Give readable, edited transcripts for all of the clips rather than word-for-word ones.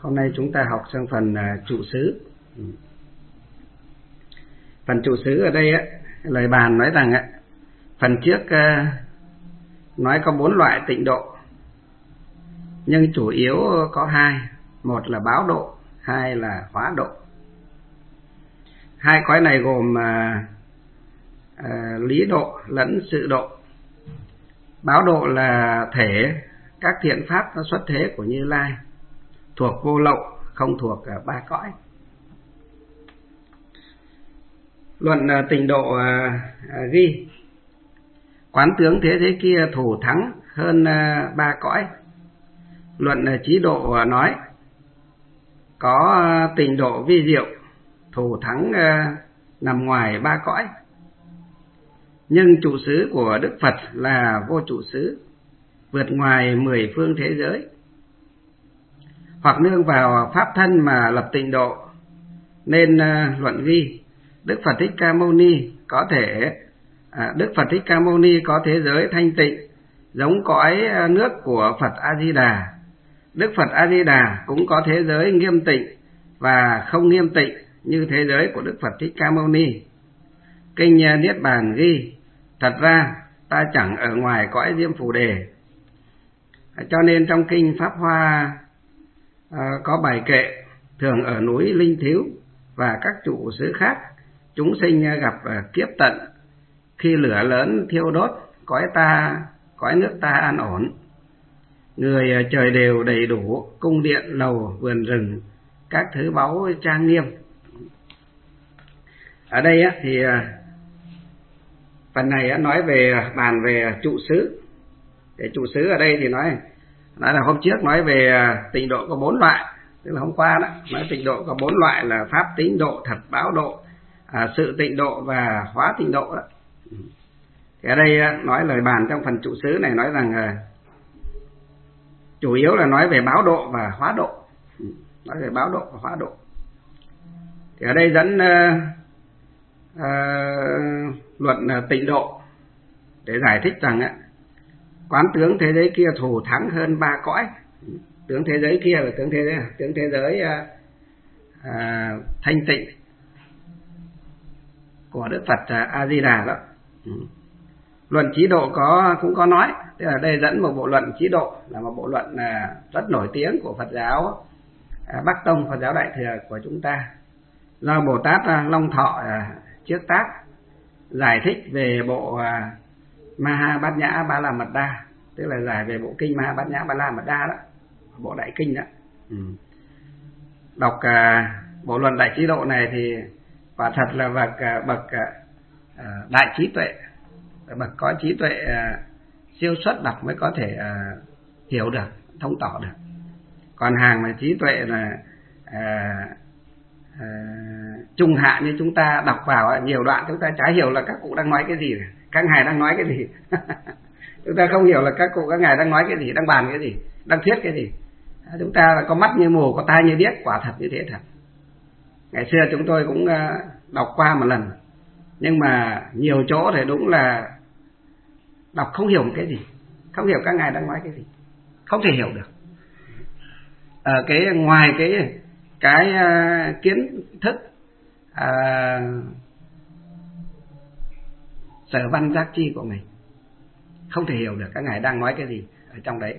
Hôm nay chúng ta học sang phần trụ xứ. Phần trụ xứ ở đây lời bàn nói rằng phần trước nói có 4 loại tịnh độ, nhưng chủ yếu có 2, một là báo độ, 2 là hóa độ. 2 cõi này gồm lý độ lẫn sự độ. Báo độ là thể các thiện pháp nó xuất thế của Như Lai, thuộc vô lậu, không thuộc 3 cõi. Luận tịnh độ ghi: quán tướng thế giới kia thù thắng hơn 3 cõi. Luận trí độ nói: có tịnh độ vi diệu, thù thắng nằm ngoài 3 cõi. Nhưng trụ xứ của Đức Phật là vô trụ xứ, vượt ngoài 10 phương thế giới. Hoặc nương vào pháp thân mà lập tịnh độ, nên luận ghi Đức Phật Thích Ca Mâu Ni có thể Đức Phật Thích Ca Mâu Ni có thế giới thanh tịnh giống cõi nước của Phật A Di Đà. Đức Phật A Di Đà cũng có thế giới nghiêm tịnh và không nghiêm tịnh như thế giới của Đức Phật Thích Ca Mâu Ni. Kinh Niết Bàn ghi: thật ra ta chẳng ở ngoài cõi Diêm Phù Đề. Cho nên trong kinh Pháp Hoa có bài kệ: thường ở núi Linh Thiếu và các trụ xứ khác, chúng sinh gặp kiếp tận, khi lửa lớn thiêu đốt, cõi nước ta an ổn. Người trời đều đầy đủ, cung điện lầu vườn rừng, các thứ báu trang nghiêm. Ở đây thì phần này nói về bàn về trụ xứ. Để trụ xứ ở đây thì nói là hôm trước nói về tịnh độ có 4 loại, tức là hôm qua đó nói tịnh độ có 4 loại là pháp tịnh độ, thật báo độ, sự tịnh độ và hóa tịnh độ đó. Thì ở đây nói lời bàn trong phần trụ xứ này nói rằng chủ yếu là nói về báo độ và hóa độ, nói về báo độ và hóa độ. Thì ở đây dẫn luận tịnh độ để giải thích rằng quán tướng thế giới kia thù thắng hơn 3 cõi. Tướng thế giới kia là tướng thế giới thanh tịnh của Đức Phật A Di Đà đó. Luận trí độ cũng có nói, tức là đây dẫn một bộ luận trí độ, là một bộ luận rất nổi tiếng của Phật giáo Bắc Tông, Phật giáo Đại thừa của chúng ta, do Bồ Tát Long Thọ trước tác giải thích về bộ Maha Bát Nhã Ba La Mật Đa, tức là giải về bộ kinh Maha Bát Nhã Ba La Mật Đa đó, bộ đại kinh đó. Đọc bộ luận đại trí độ này thì quả thật là bậc đại trí tuệ, bậc có trí tuệ siêu xuất đọc mới có thể hiểu được, thông tỏ được. Còn hàng mà trí tuệ là trung hạ như chúng ta đọc vào nhiều đoạn chúng ta chả hiểu là các cụ đang nói cái gì, các ngài đang nói cái gì. Chúng ta không hiểu là các cụ các ngài đang nói cái gì, đang bàn cái gì, đang thuyết cái gì. Chúng ta là có mắt như mù, có tai như điếc, quả thật như thế thật. Ngày xưa chúng tôi cũng đọc qua một lần, nhưng mà nhiều chỗ thì đúng là đọc không hiểu cái gì, không hiểu các ngài đang nói cái gì, không thể hiểu được. Ngoài cái kiến thức sở văn giác chi của mình, không thể hiểu được các ngài đang nói cái gì ở trong đấy.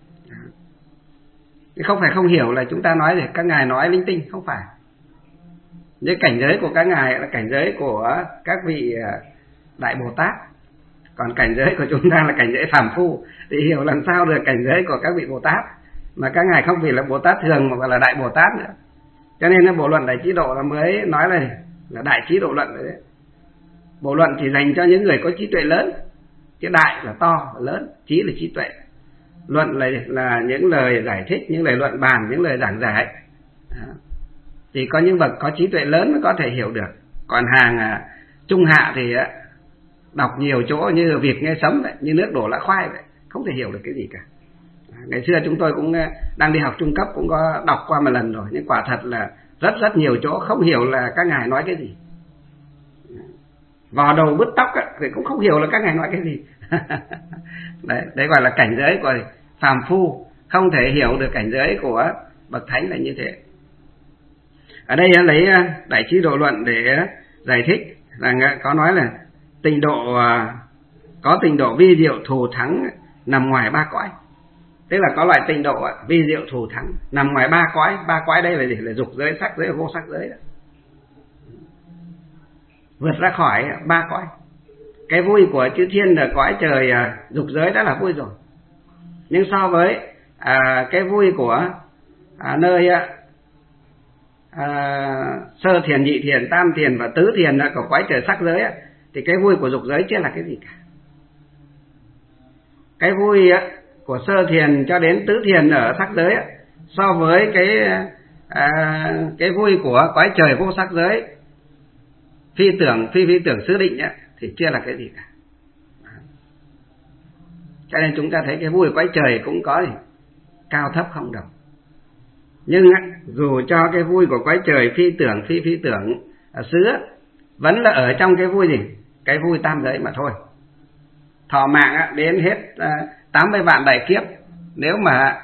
Không phải không hiểu là chúng ta nói thì các ngài nói linh tinh, không phải. Những cảnh giới của các ngài là cảnh giới của các vị đại Bồ Tát, còn cảnh giới của chúng ta là cảnh giới phàm phu, thì hiểu làm sao được cảnh giới của các vị Bồ Tát, mà các ngài không chỉ là Bồ Tát thường mà là đại Bồ Tát nữa. Cho nên bộ luận đại trí độ là mới nói là đại trí độ luận đấy. Bộ luận chỉ dành cho những người có trí tuệ lớn, chứ đại là to là lớn, trí là trí tuệ. Luận là những lời giải thích, những lời luận bàn, những lời giảng giải. Chỉ có những bậc có trí tuệ lớn mới có thể hiểu được. Còn hàng trung hạ thì đọc nhiều chỗ như việc nghe sấm vậy, như nước đổ lá khoai vậy, không thể hiểu được cái gì cả. Ngày xưa chúng tôi cũng đang đi học trung cấp cũng có đọc qua một lần rồi, nhưng quả thật là rất nhiều chỗ không hiểu là các ngài nói cái gì. Vò đầu bứt tóc thì cũng không hiểu là các ngài nói cái gì. Đấy gọi là cảnh giới của phàm phu, không thể hiểu được cảnh giới của bậc thánh là như thế. Ở đây lấy Đại Trí Độ Luận để giải thích rằng có nói là tịnh độ có tịnh độ vi diệu thù thắng nằm ngoài ba cõi. Tức là có loại tịnh độ vi diệu thù thắng nằm ngoài ba cõi. Ba cõi đây là gì? Là dục giới, sắc giới, vô sắc giới đó. Vượt ra khỏi ba cõi. Cái vui của chư thiên ở cõi trời dục giới đã là vui rồi. Nhưng so với cái vui của nơi sơ thiền, nhị thiền, tam thiền và tứ thiền của cõi trời sắc giới thì cái vui của dục giới chưa là cái gì cả. Cái vui của sơ thiền cho đến tứ thiền ở sắc giới so với cái vui của cõi trời vô sắc giới, phi tưởng xứ định thì chưa là cái gì cả. Cho nên chúng ta thấy cái vui của cõi trời cũng có gì cao thấp không đồng. Nhưng dù cho cái vui của cõi trời phi tưởng xứ vẫn là ở trong cái vui gì? Cái vui tam giới mà thôi. Thọ mạng đến hết 80 vạn đại kiếp, nếu mà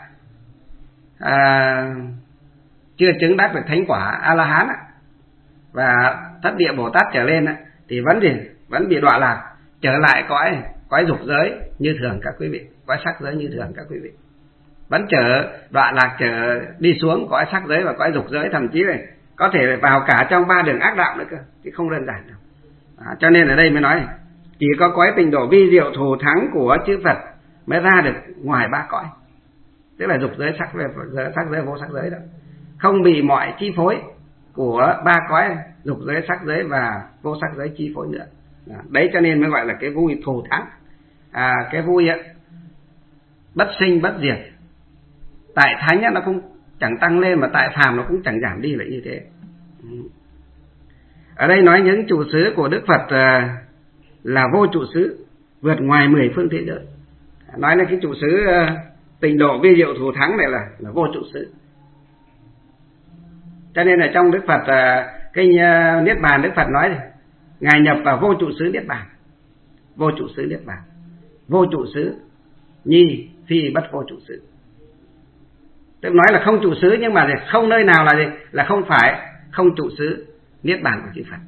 chưa chứng đắc được thánh quả A-la-hán và thất địa Bồ Tát trở lên thì vẫn bị đọa lạc, trở lại cõi dục giới như thường các quý vị, cõi sắc giới như thường các quý vị. Vẫn đọa lạc đi xuống cõi sắc giới và cõi dục giới, thậm chí này có thể vào cả trong ba đường ác đạo nữa cơ, chứ không đơn giản đâu. Cho nên ở đây mới nói chỉ có cõi tịnh độ vi diệu thù thắng của chư Phật mới ra được ngoài ba cõi, tức là dục giới, sắc giới, vô sắc giới đó, không bị mọi chi phối của ba cõi dục giới, sắc giới và vô sắc giới chi phối nữa. Đấy cho nên mới gọi là cái vui thù thắng, cái vui bất sinh bất diệt. Tại thánh nó cũng chẳng tăng lên, mà tại phàm nó cũng chẳng giảm đi, là như thế. Ở đây nói những trụ xứ của Đức Phật là vô trụ xứ, vượt ngoài 10 phương thế giới. Nói là cái trụ xứ tịnh độ vi diệu thù thắng này là vô trụ xứ. Cho nên là trong Đức Phật cái Niết Bàn, Đức Phật nói này, Ngài nhập vào vô trụ xứ Niết Bàn. Vô trụ xứ Niết Bàn, vô trụ xứ nhi phi bất vô trụ xứ. Tức nói là không trụ xứ, nhưng mà không nơi nào là gì? Là không phải không trụ xứ Niết Bàn của chư Phật.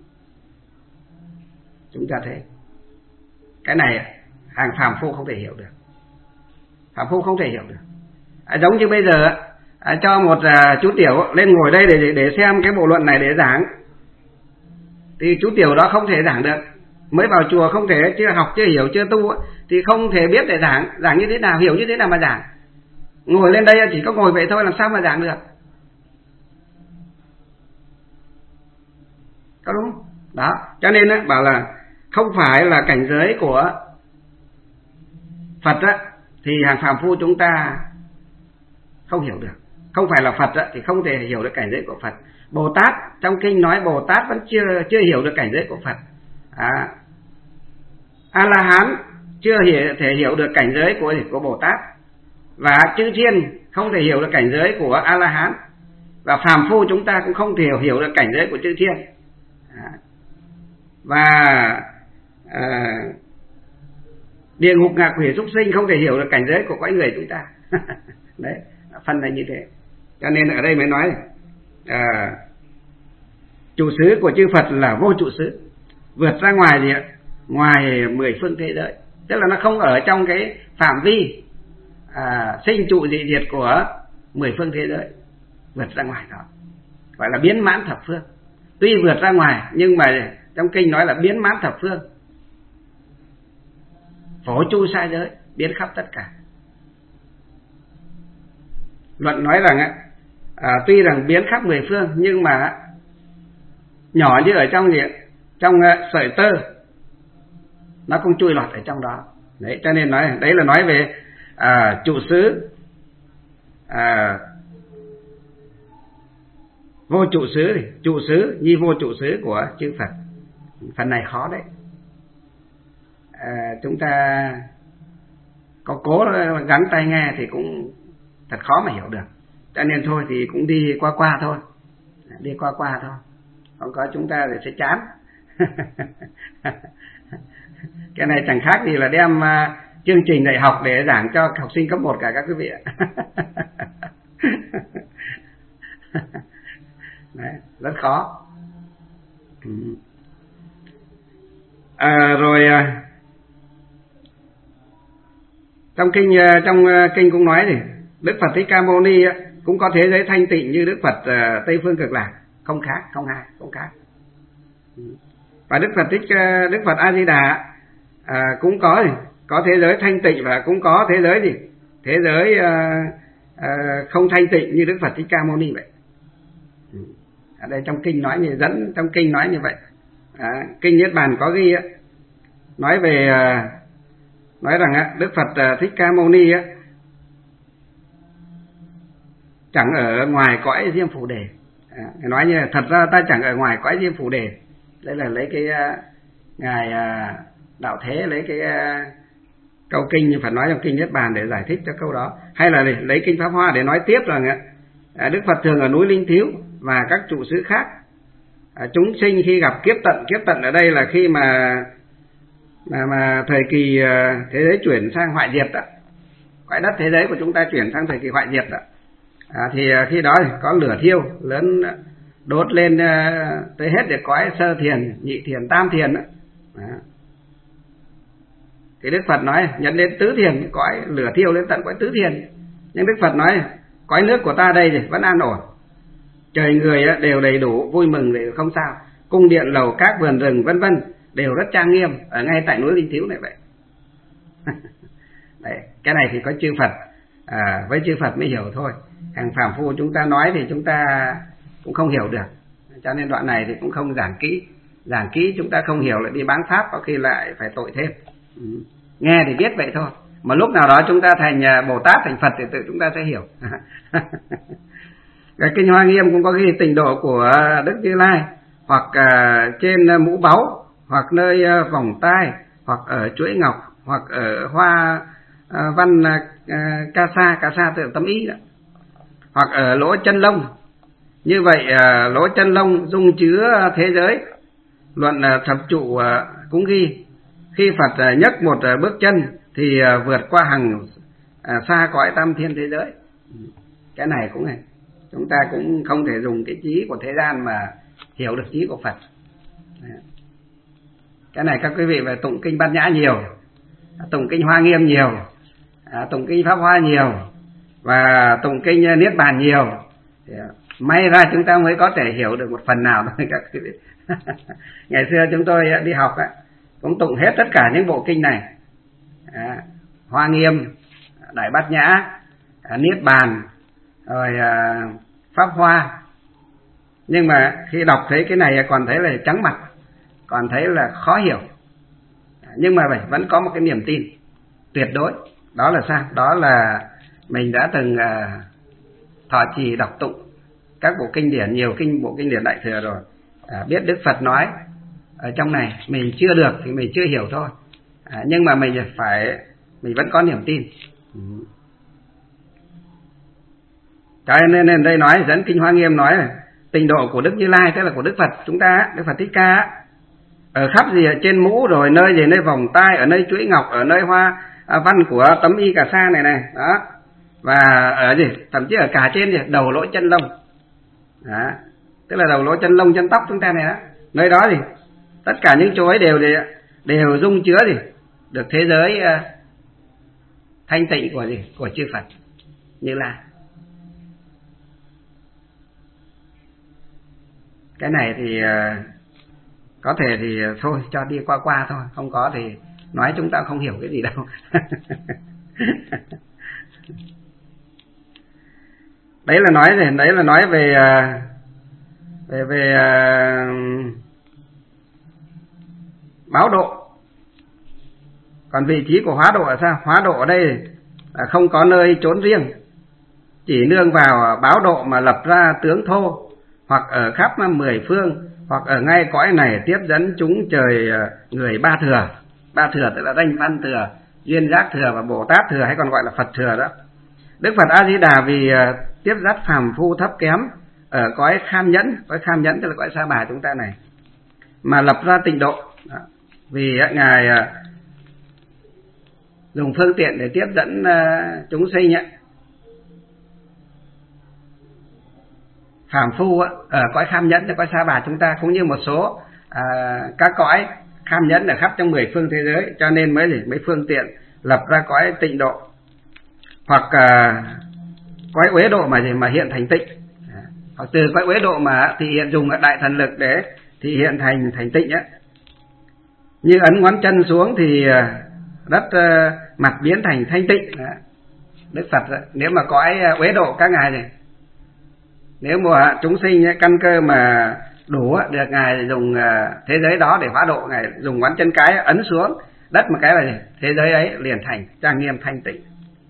Chúng ta thấy cái này hàng phàm phu không thể hiểu được. Phàm phu không thể hiểu được. Giống như bây giờ cho một chú tiểu lên ngồi đây để xem cái bộ luận này để giảng, thì chú tiểu đó không thể giảng được. Mới vào chùa không thể, chưa học, chưa hiểu, chưa tu thì không thể biết để giảng như thế nào, hiểu như thế nào mà giảng. Ngồi lên đây chỉ có ngồi vậy thôi, làm sao mà giảng được? Có đúng không? Đó, cho nên bảo là không phải là cảnh giới của Phật thì hàng phàm phu chúng ta không hiểu được. Không phải là Phật thì không thể hiểu được cảnh giới của Phật. Bồ Tát, trong kinh nói Bồ Tát vẫn chưa hiểu được cảnh giới của Phật. A-la-hán chưa thể hiểu được cảnh giới của Bồ Tát. Và chư thiên không thể hiểu được cảnh giới của A-la-hán. Và phàm phu chúng ta cũng không thể hiểu được cảnh giới của chư thiên. Và địa ngục, ngạ quỷ, súc sinh không thể hiểu được cảnh giới của cõi người chúng ta. Đấy, phân là như thế. Cho nên ở đây mới nói trụ xứ của chư Phật là vô trụ xứ, vượt ra ngoài gì ạ? Ngoài 10 phương thế giới. Tức là nó không ở trong cái phạm vi sinh trụ dị diệt của 10 phương thế giới, vượt ra ngoài đó, gọi là biến mãn thập phương. Tuy vượt ra ngoài nhưng mà trong kinh nói là biến mãn thập phương, phổ chu sai giới, biến khắp tất cả. Luận nói rằng tuy rằng biến khắp 10 phương nhưng mà nhỏ như ở trong sợi tơ, nó cũng chui lọt ở trong đó. Đấy, cho nên đấy là nói về trụ xứ, vô trụ xứ, trụ xứ nhi vô trụ xứ của chư Phật. Phần này khó đấy. Chúng ta có cố gắng tai nghe thì cũng thật khó mà hiểu được. Cho nên thôi thì cũng đi qua thôi. Đi qua thôi. Không có chúng ta thì sẽ chán. Cái này chẳng khác gì là đem chương trình đại học để giảng cho học sinh cấp 1 cả các quý vị ạ. khó. Rồi trong kinh cũng nói thì Đức Phật Thích Ca Mâu Ni cũng có thế giới thanh tịnh như Đức Phật Tây Phương Cực Lạc, không khác, không khác. Và Đức Phật A Di Đà cũng có thế giới thanh tịnh và cũng có thế giới gì? Thế giới không thanh tịnh như Đức Phật Thích Ca Mâu Ni vậy. Ở đây trong kinh nói trong kinh nói như vậy. Kinh Niết Bàn có ghi nói rằng Đức Phật Thích Ca Mâu Ni chẳng ở ngoài cõi Diêm Phù Đề. Nói như thật ra ta chẳng ở ngoài cõi Diêm Phù Đề. Đây là lấy cái ngài Đạo Thế lấy cái câu kinh như Phật nói trong kinh Niết Bàn để giải thích cho câu đó, hay là lấy kinh Pháp Hoa để nói tiếp rằng Đức Phật thường ở núi Linh Thiếu và các trụ xứ khác. Chúng sinh khi gặp kiếp tận ở đây là khi mà thời kỳ thế giới chuyển sang hoại diệt đó, cõi đất thế giới của chúng ta chuyển sang thời kỳ hoại diệt đó. Thì khi đó có lửa thiêu lớn đốt lên tới hết được cõi sơ thiền, nhị thiền, tam thiền đó. Thì Đức Phật nói nhận đến tứ thiền, cõi lửa thiêu lên tận cõi tứ thiền. Nhưng Đức Phật nói cõi nước của ta đây thì vẫn an ổn, trời người đều đầy đủ, vui mừng đều không sao, cung điện lầu các vườn rừng vân vân đều rất trang nghiêm ở ngay tại núi Linh Thiếu này vậy. Đấy, cái này thì có chư Phật với chư Phật mới hiểu thôi. Hàng phàm phu chúng ta nói thì chúng ta cũng không hiểu được, cho nên đoạn này thì cũng không giảng kỹ chúng ta không hiểu lại đi bán pháp, có khi lại phải tội thêm. Nghe thì biết vậy thôi, mà lúc nào đó chúng ta thành Bồ Tát thành Phật thì tự chúng ta sẽ hiểu. Cái kinh Hoa Nghiêm cũng có ghi tịnh độ của Đức Như Lai, hoặc trên mũ báu, hoặc nơi vòng tai, hoặc ở chuỗi ngọc, hoặc ở hoa văn ca sa tự tâm ý đó, hoặc ở lỗ chân lông. Như vậy lỗ chân lông dung chứa thế giới. Luận thập trụ cũng ghi khi Phật nhấc một bước chân thì vượt qua hàng xa cõi tam thiên thế giới. Cái này cũng này, chúng ta cũng không thể dùng cái trí của thế gian mà hiểu được trí của Phật. Cái này các quý vị phải tụng kinh Bát Nhã nhiều, tụng kinh Hoa Nghiêm nhiều, tụng kinh Pháp Hoa nhiều, và tụng kinh Niết Bàn nhiều. May ra chúng ta mới có thể hiểu được một phần nào thôi các quý vị. Ngày xưa chúng tôi đi học cũng tụng hết tất cả những bộ kinh này, Hoa Nghiêm, Đại Bát Nhã, Niết Bàn, rồi Pháp Hoa. Nhưng mà khi đọc thấy cái này còn thấy là trắng mặt, còn thấy là khó hiểu. Nhưng mà vẫn có một cái niềm tin tuyệt đối. Đó là sao? Đó là mình đã từng thọ trì đọc tụng các bộ kinh điển, nhiều bộ kinh điển Đại Thừa rồi, biết Đức Phật nói ở trong này. Mình chưa được thì mình chưa hiểu thôi, nhưng mà mình vẫn có niềm tin. Cho nên đây nói dẫn kinh Hoa Nghiêm nói là tịnh độ của Đức Như Lai, tức là của Đức Phật chúng ta, Đức Phật Thích Ca, ở khắp gì, ở trên mũ, rồi nơi gì, nơi vòng tai, ở nơi chuỗi ngọc, ở nơi hoa văn của tấm y cà sa này đó, và ở gì, thậm chí ở cả trên gì, đầu lỗ chân lông đó, tức là đầu lỗ chân lông, chân tóc chúng ta này đó, nơi đó thì tất cả những chỗ ấy đều dung chứa gì được thế giới thanh tịnh của chư Phật Như Lai. Cái này thì có thể thì thôi cho đi qua thôi, không có thì nói chúng ta không hiểu cái gì đâu. Đấy là nói về báo độ. Còn vị trí của hóa độ là sao? Hóa độ ở đây là không có nơi trốn riêng, chỉ nương vào báo độ mà lập ra tướng thô, hoặc ở khắp 10 phương, hoặc ở ngay cõi này tiếp dẫn chúng trời người ba thừa. Ba thừa tức là Đanh Văn thừa, Duyên Giác thừa và Bồ Tát thừa, hay còn gọi là Phật thừa đó. Đức Phật A Di Đà vì tiếp dắt phàm phu thấp kém ở cõi Kham Nhẫn tức là cõi Sa Bà chúng ta này, mà lập ra tịnh độ. Vì ngài dùng phương tiện để tiếp dẫn chúng sinh phàm phu ở cõi Kham Nhẫn, ở cõi Sa Bà chúng ta, cũng như một số các cõi Kham Nhẫn ở khắp trong 10 phương thế giới, cho nên mới phương tiện lập ra cõi Tịnh Độ, hoặc cõi Uế Độ mà hiện thành tịnh, hoặc từ cõi Uế Độ mà thì hiện dùng đại thần lực để thì hiện thành tịnh á. Như ấn ngón chân xuống thì đất mặt biến thành thanh tịnh. Đức Phật nếu mà cõi Uế Độ các ngài này, nếu mà chúng sinh căn cơ mà đủ được, ngài dùng thế giới đó để hóa độ, ngài dùng ngón chân cái ấn xuống đất một cái là thế giới ấy liền thành trang nghiêm thanh tịnh.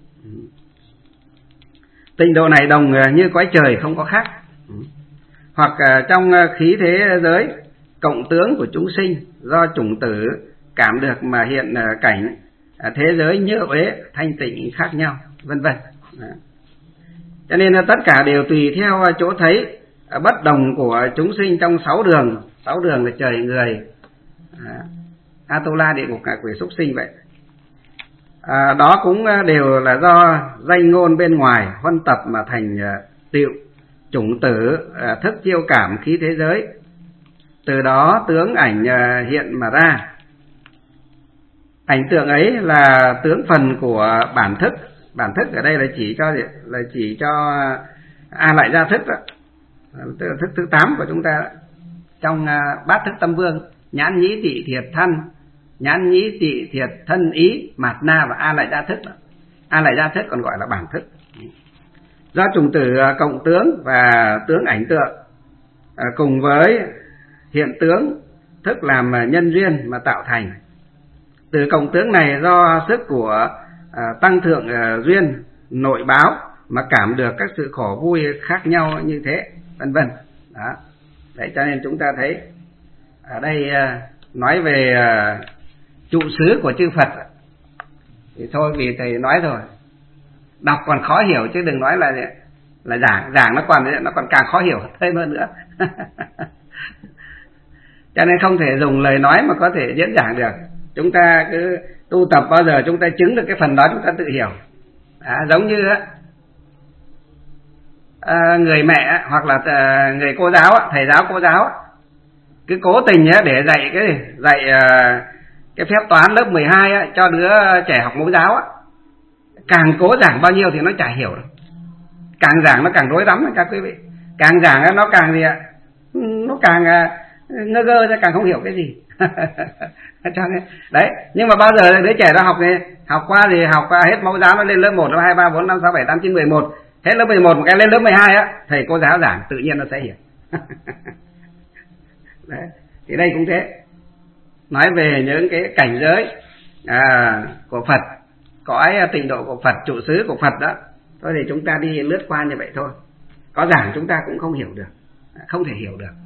Tịnh độ này đồng như cõi trời không có khác. Hoặc trong khí thế giới cộng tướng của chúng sinh do chủng tử cảm được mà hiện cảnh thế giới như Uế thanh tịnh khác nhau, vân vân. Cho nên là tất cả đều tùy theo chỗ thấy bất đồng của chúng sinh trong 6 đường. 6 đường là trời, người, Atula, địa ngục, ngạ quỷ, súc sinh vậy. Đó cũng đều là do danh ngôn bên ngoài huân tập mà thành tựu chủng tử thức chiêu cảm khí thế giới, từ đó tướng ảnh hiện mà ra. Ảnh tượng ấy là tướng phần của bản thức. Bản thức ở đây là chỉ cho A Lại Gia thức đó, tức là thức thứ 8 của chúng ta trong bát thức tâm vương: nhãn nhĩ tị thiệt thân, nhãn nhĩ tị thiệt thân ý, mạt na và A Lại Gia thức. A Lại Gia thức còn gọi là bản thức. Do chủng tử cộng tướng và tướng ảnh tượng cùng với hiện tướng thức làm nhân duyên mà tạo thành. Từ cộng tướng này do sức của tăng thượng duyên nội báo mà cảm được các sự khổ vui khác nhau như thế, vân vân. Đó. Đấy, cho nên chúng ta thấy ở đây nói về trụ xứ của chư Phật thì thôi, vì thầy nói rồi, đọc còn khó hiểu chứ đừng nói là giảng nó còn càng khó hiểu thêm hơn nữa. Cho nên không thể dùng lời nói mà có thể diễn giảng được. Chúng ta cứ tu tập bao giờ chúng ta chứng được cái phần đó chúng ta tự hiểu. Giống như người mẹ hoặc là người cô giáo, thầy giáo cô giáo cứ cố tình để dạy cái phép toán lớp 12 cho đứa trẻ học mẫu giáo, càng cố giảng bao nhiêu thì nó chả hiểu. Càng giảng nó càng rối rắm các quý vị. Càng giảng nó càng gì ạ? Nó càng ngơ ngơ ra, càng không hiểu cái gì. Cho nên đấy, nhưng mà bao giờ đứa trẻ nó học qua thì học qua hết mẫu giáo, nó lên lớp 1, lớp 2, 3, 4, 5, 6, 7, 8, 9, 11, hết lớp 11 một cái lên lớp 12 thầy cô giáo giảng tự nhiên nó sẽ hiểu. Đấy, thì đây cũng thế. Nói về những cái cảnh giới của Phật, cõi tịnh độ của Phật, trụ xứ của Phật đó, thôi thì chúng ta đi lướt qua như vậy thôi. Có giảng chúng ta cũng không hiểu được, không thể hiểu được.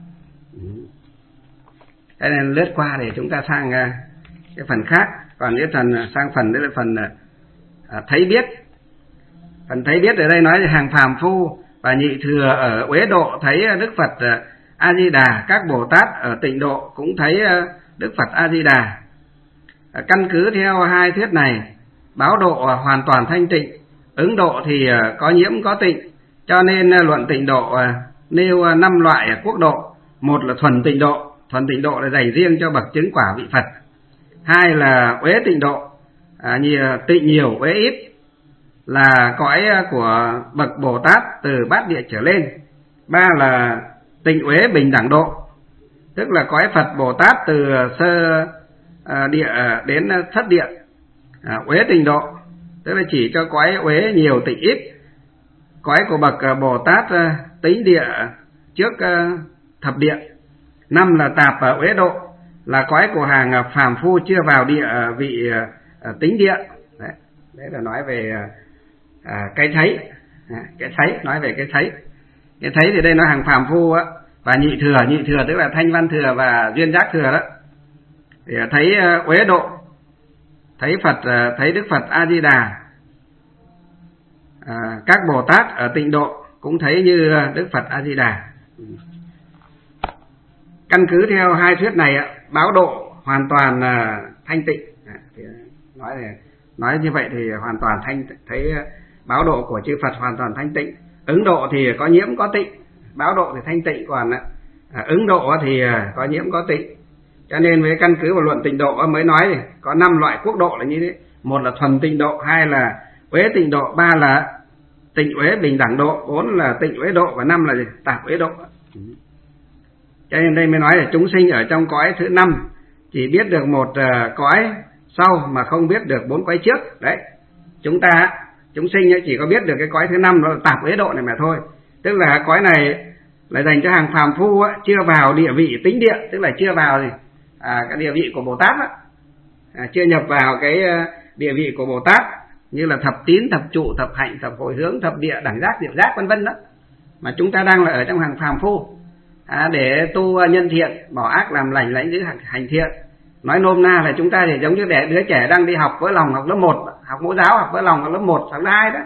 Thế nên lướt qua để chúng ta sang cái phần khác. Còn cái phần sang phần đấy là phần thấy biết. Phần thấy biết ở đây nói về hàng phàm phu và nhị thừa ở Uế Độ thấy Đức Phật A Di Đà, các Bồ Tát ở Tịnh Độ cũng thấy Đức Phật A Di Đà. Căn cứ theo hai thuyết này, báo độ hoàn toàn thanh tịnh, ứng độ thì có nhiễm có tịnh, cho nên luận Tịnh Độ nêu 5 loại quốc độ. Một là thuần Tịnh Độ. Thuần Tịnh Độ là dành riêng cho bậc chứng quả vị Phật. Hai là Uế Tịnh Độ, tịnh nhiều uế ít, là cõi của bậc Bồ Tát từ bát địa trở lên. Ba là tịnh uế bình đẳng độ, tức là cõi Phật Bồ Tát từ sơ địa đến thất địa. Uế Tịnh Độ tức là chỉ cho cõi uế nhiều tịnh ít, cõi của bậc Bồ Tát tính địa trước thập địa. 5 là tạp uế độ, là cõi của hàng phàm phu chưa vào địa vị tính địa. Đấy là nói về cái thấy. Nói về cái thấy. Cái thấy thì đây nói hàng phàm phu và nhị thừa tức là thanh văn thừa và duyên giác thừa đó. Thì thấy uế độ, thấy Đức Phật A Di Đà. Các Bồ Tát ở Tịnh Độ cũng thấy như Đức Phật A Di Đà. Căn cứ theo hai thuyết này, báo độ hoàn toàn thanh tịnh. Nói như vậy thì hoàn toàn thấy báo độ của chư Phật hoàn toàn thanh tịnh. Ứng độ thì có nhiễm có tịnh. báo độ thì thanh tịnh, còn ứng độ thì có nhiễm có tịnh. Cho nên với căn cứ vào luận tịnh độ mới nói thì có 5 loại quốc độ là như thế. Một là thuần tịnh độ, 2 là uế tịnh độ, 3 là tịnh uế bình đẳng độ, 4 là tịnh uế độ và 5 là tạp uế độ. Cho nên đây mới nói là chúng sinh ở trong cõi thứ 5 chỉ biết được một cõi sau mà không biết được 4 cõi trước. Đấy, chúng sinh chỉ có biết được cái cõi thứ 5 đó là tạp uế độ này mà thôi. Tức là cõi này là dành cho hàng phàm phu chưa vào địa vị tính địa, tức là chưa vào cái địa vị của Bồ Tát chưa nhập vào cái địa vị của Bồ Tát, như là thập tín, thập trụ, thập hạnh, thập hồi hướng, thập địa, đẳng giác, diệu giác vân vân đó. Mà chúng ta đang là ở trong hàng phàm phu để tu nhân thiện, bỏ ác làm lành, lãnh giữ hành thiện. Nói nôm na là chúng ta thì giống như đứa trẻ đang đi học với lòng, học lớp 1, học mẫu giáo, học với lòng học lớp 1, học lớp 2 đó.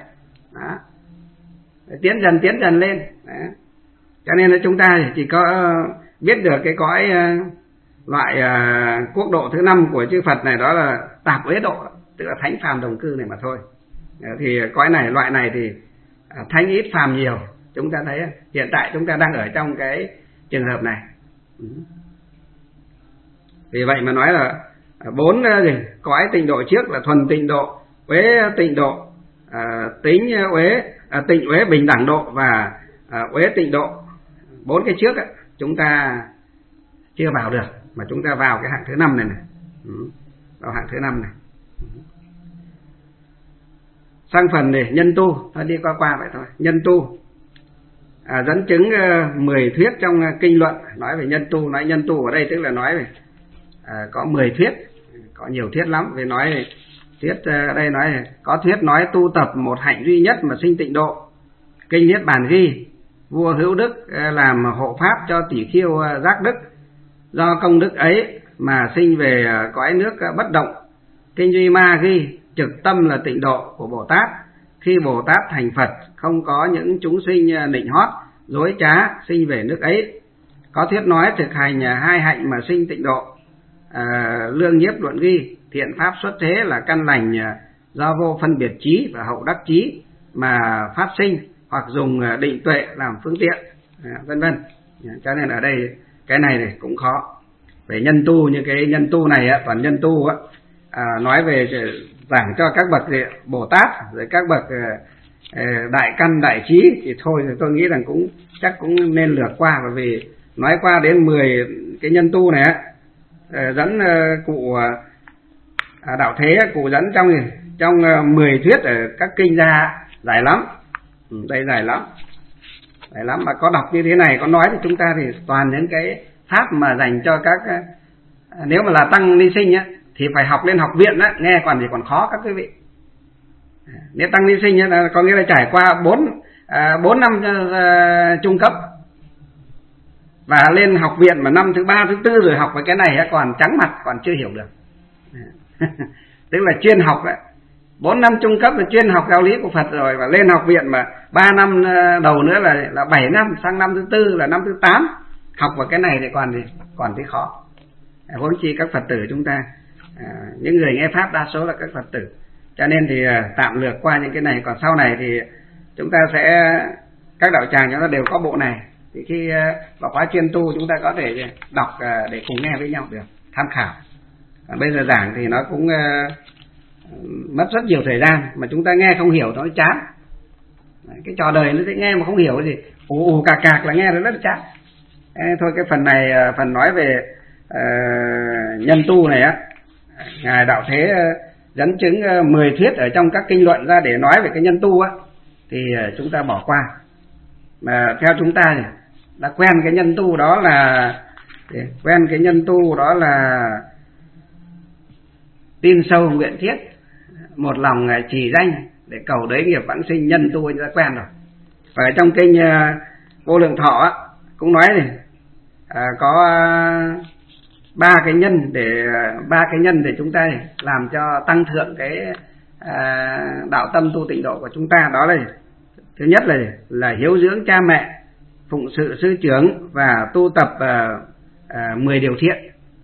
Tiến dần lên. Đó. Cho nên là chúng ta thì chỉ có biết được cái cõi loại quốc độ thứ 5 của chư Phật này, đó là tạp uế độ, tức là thánh phàm đồng cư này mà thôi. Thì cõi này, loại này thì thánh ít phàm nhiều. Chúng ta thấy hiện tại chúng ta đang ở trong cái trường hợp này. Vì vậy mà nói là 4 cõi tịnh độ trước là thuần tịnh độ, uế tịnh độ, tịnh uế bình đẳng độ và uế tịnh độ. 4 cái trước chúng ta chưa vào được, mà chúng ta vào cái hạng thứ 5 này. Vào hạng thứ 5 này. Sang phần để nhân tu, thôi đi qua vậy thôi. Nhân tu dẫn chứng 10 thuyết trong kinh luận nói về nhân tu. Nói nhân tu ở đây tức là nói về có 10 thuyết, có nhiều thuyết lắm. Về nói thuyết ở đây nói có thuyết nói tu tập một hạnh duy nhất mà sinh tịnh độ. Kinh Niết Bàn ghi vua Hữu Đức làm hộ pháp cho tỷ khiêu giác đức, do công đức ấy mà sinh về cõi nước bất động. Kinh Duy Ma ghi trực tâm là tịnh độ của Bồ Tát. Khi Bồ Tát thành Phật, không có những chúng sinh nịnh hót, dối trá sinh về nước ấy. Có thuyết nói thực hành 2 hạnh mà sinh tịnh độ. Lương Nhiếp luận ghi thiện pháp xuất thế là căn lành do vô phân biệt trí và hậu đắc trí mà phát sinh, hoặc dùng định tuệ làm phương tiện, vân vân. Cho nên ở đây cái này cũng khó. Về nhân tu, như cái nhân tu này toàn nhân tu nói về giảng cho các bậc Bồ Tát rồi các bậc đại căn đại trí thì thôi, thì tôi nghĩ rằng chắc cũng nên lược qua. Bởi vì nói qua đến 10 cái nhân tu này dẫn cụ Đạo Thế, cụ dẫn trong 10 thuyết ở các kinh ra dài lắm. Đây dài lắm mà có đọc như thế này, có nói thì chúng ta thì toàn những cái pháp mà dành cho các nếu mà là tăng ni sinh thì phải học lên học viện nghe còn khó các quý vị. Nếu tăng ni sinh có nghĩa là trải qua 4 năm trung cấp và lên học viện mà năm thứ 3 thứ 4 rồi học về cái này còn trắng mặt, còn chưa hiểu được. Tức là chuyên học 4 năm trung cấp là chuyên học giáo lý của Phật rồi, và lên học viện mà 3 năm đầu nữa là 7 năm, sang năm thứ 4 là năm thứ 8 học vào cái này thì còn thấy khó. Huống chi các Phật tử chúng ta, những người nghe pháp đa số là các Phật tử. Cho nên thì tạm lược qua những cái này. Còn sau này thì chúng ta sẽ, các đạo tràng chúng ta đều có bộ này, thì khi vào khóa chuyên tu chúng ta có thể đọc để cùng nghe với nhau được, tham khảo. Bây giờ giảng thì nó cũng mất rất nhiều thời gian, mà chúng ta nghe không hiểu nó chán. Cái trò đời nó sẽ nghe mà không hiểu gì, ù cạc là nghe nó rất chán. Thôi cái phần này, phần nói về nhân tu này Ngài Đạo Thế dẫn chứng 10 thuyết ở trong các kinh luận ra để nói về cái nhân tu thì chúng ta bỏ qua. Mà theo chúng ta thì đã quen cái nhân tu đó là tin sâu nguyện thiết, một lòng trì danh để cầu đới nghiệp vãng sinh, nhân tu đã quen rồi. Và trong kinh Vô Lượng Thọ cũng nói này, có 3 cái nhân để chúng ta làm cho tăng thượng cái đạo tâm tu tịnh độ của chúng ta. Đó là thứ nhất là hiếu dưỡng cha mẹ, phụng sự sư trưởng và tu tập 10 điều thiện.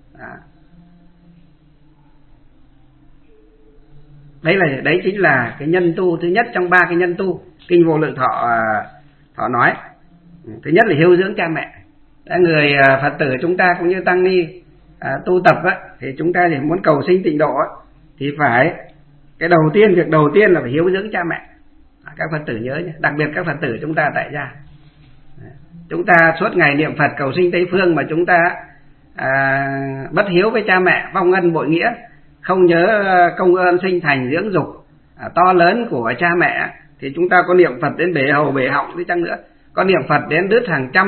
Đấy chính là cái nhân tu thứ nhất trong 3 cái nhân tu kinh Vô Lượng Thọ nói. Thứ nhất là hiếu dưỡng cha mẹ. Người Phật tử chúng ta cũng như tăng ni tu tập thì chúng ta thì muốn cầu sinh tịnh độ thì phải cái việc đầu tiên là phải hiếu dưỡng cha mẹ. Các Phật tử nhớ nhé, đặc biệt các Phật tử chúng ta tại gia. Chúng ta suốt ngày niệm Phật cầu sinh Tây phương mà chúng ta bất hiếu với cha mẹ, vong ân bội nghĩa, không nhớ công ơn sinh thành dưỡng dục to lớn của cha mẹ, thì chúng ta có niệm Phật đến bể hầu bể họng đi chăng nữa, có niệm Phật đến đứt hàng trăm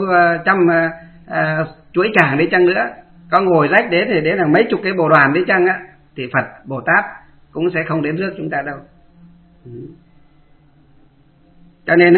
chuỗi tràng đi chăng nữa, có ngồi rách đến thì đến hàng mấy chục cái bồ đoàn đi chăng thì Phật Bồ Tát cũng sẽ không đến rước chúng ta đâu. Cho nên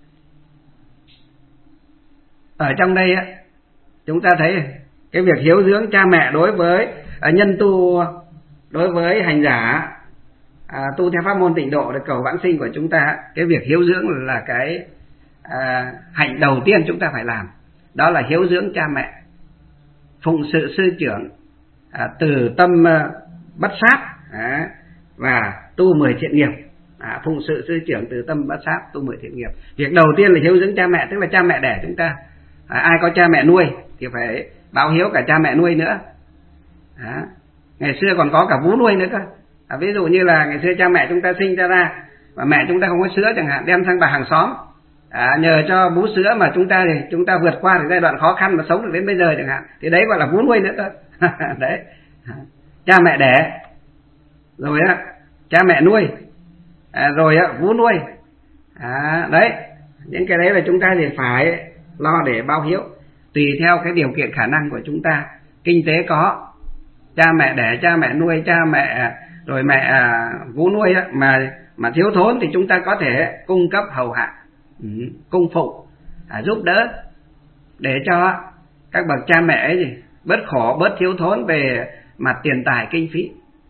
ở trong đây chúng ta thấy cái việc hiếu dưỡng cha mẹ đối với nhân tu, đối với hành giả tu theo pháp môn tịnh độ để cầu vãng sinh của chúng ta, cái việc hiếu dưỡng là cái hạnh đầu tiên chúng ta phải làm. Đó là hiếu dưỡng cha mẹ, phụng sự sư trưởng, từ tâm bất sát và tu 10 thiện nghiệp. Phụng sự sư trưởng, từ tâm bất sát, tu 10 thiện nghiệp. Việc đầu tiên là hiếu dưỡng cha mẹ, tức là cha mẹ đẻ chúng ta. Ai có cha mẹ nuôi thì phải báo hiếu cả cha mẹ nuôi nữa. Ngày xưa còn có cả vú nuôi nữa cơ. Ví dụ như là ngày xưa cha mẹ chúng ta sinh ra mà mẹ chúng ta không có sữa chẳng hạn, đem sang bà hàng xóm, nhờ cho bú sữa mà chúng ta vượt qua được giai đoạn khó khăn mà sống được đến bây giờ chẳng hạn, thì đấy gọi là vú nuôi nữa cơ. Đấy, cha mẹ đẻ, rồi cha mẹ nuôi, rồi vú nuôi. Đấy, những cái đấy là chúng ta thì phải lo để báo hiếu tùy theo cái điều kiện khả năng của chúng ta. Kinh tế có, cha mẹ đẻ, cha mẹ nuôi, cha mẹ rồi mẹ vú nuôi mà thiếu thốn thì chúng ta có thể cung cấp hầu hạ, cung phụ, giúp đỡ để cho các bậc cha mẹ ấy gì bớt khổ, bớt thiếu thốn về mặt tiền tài kinh phí.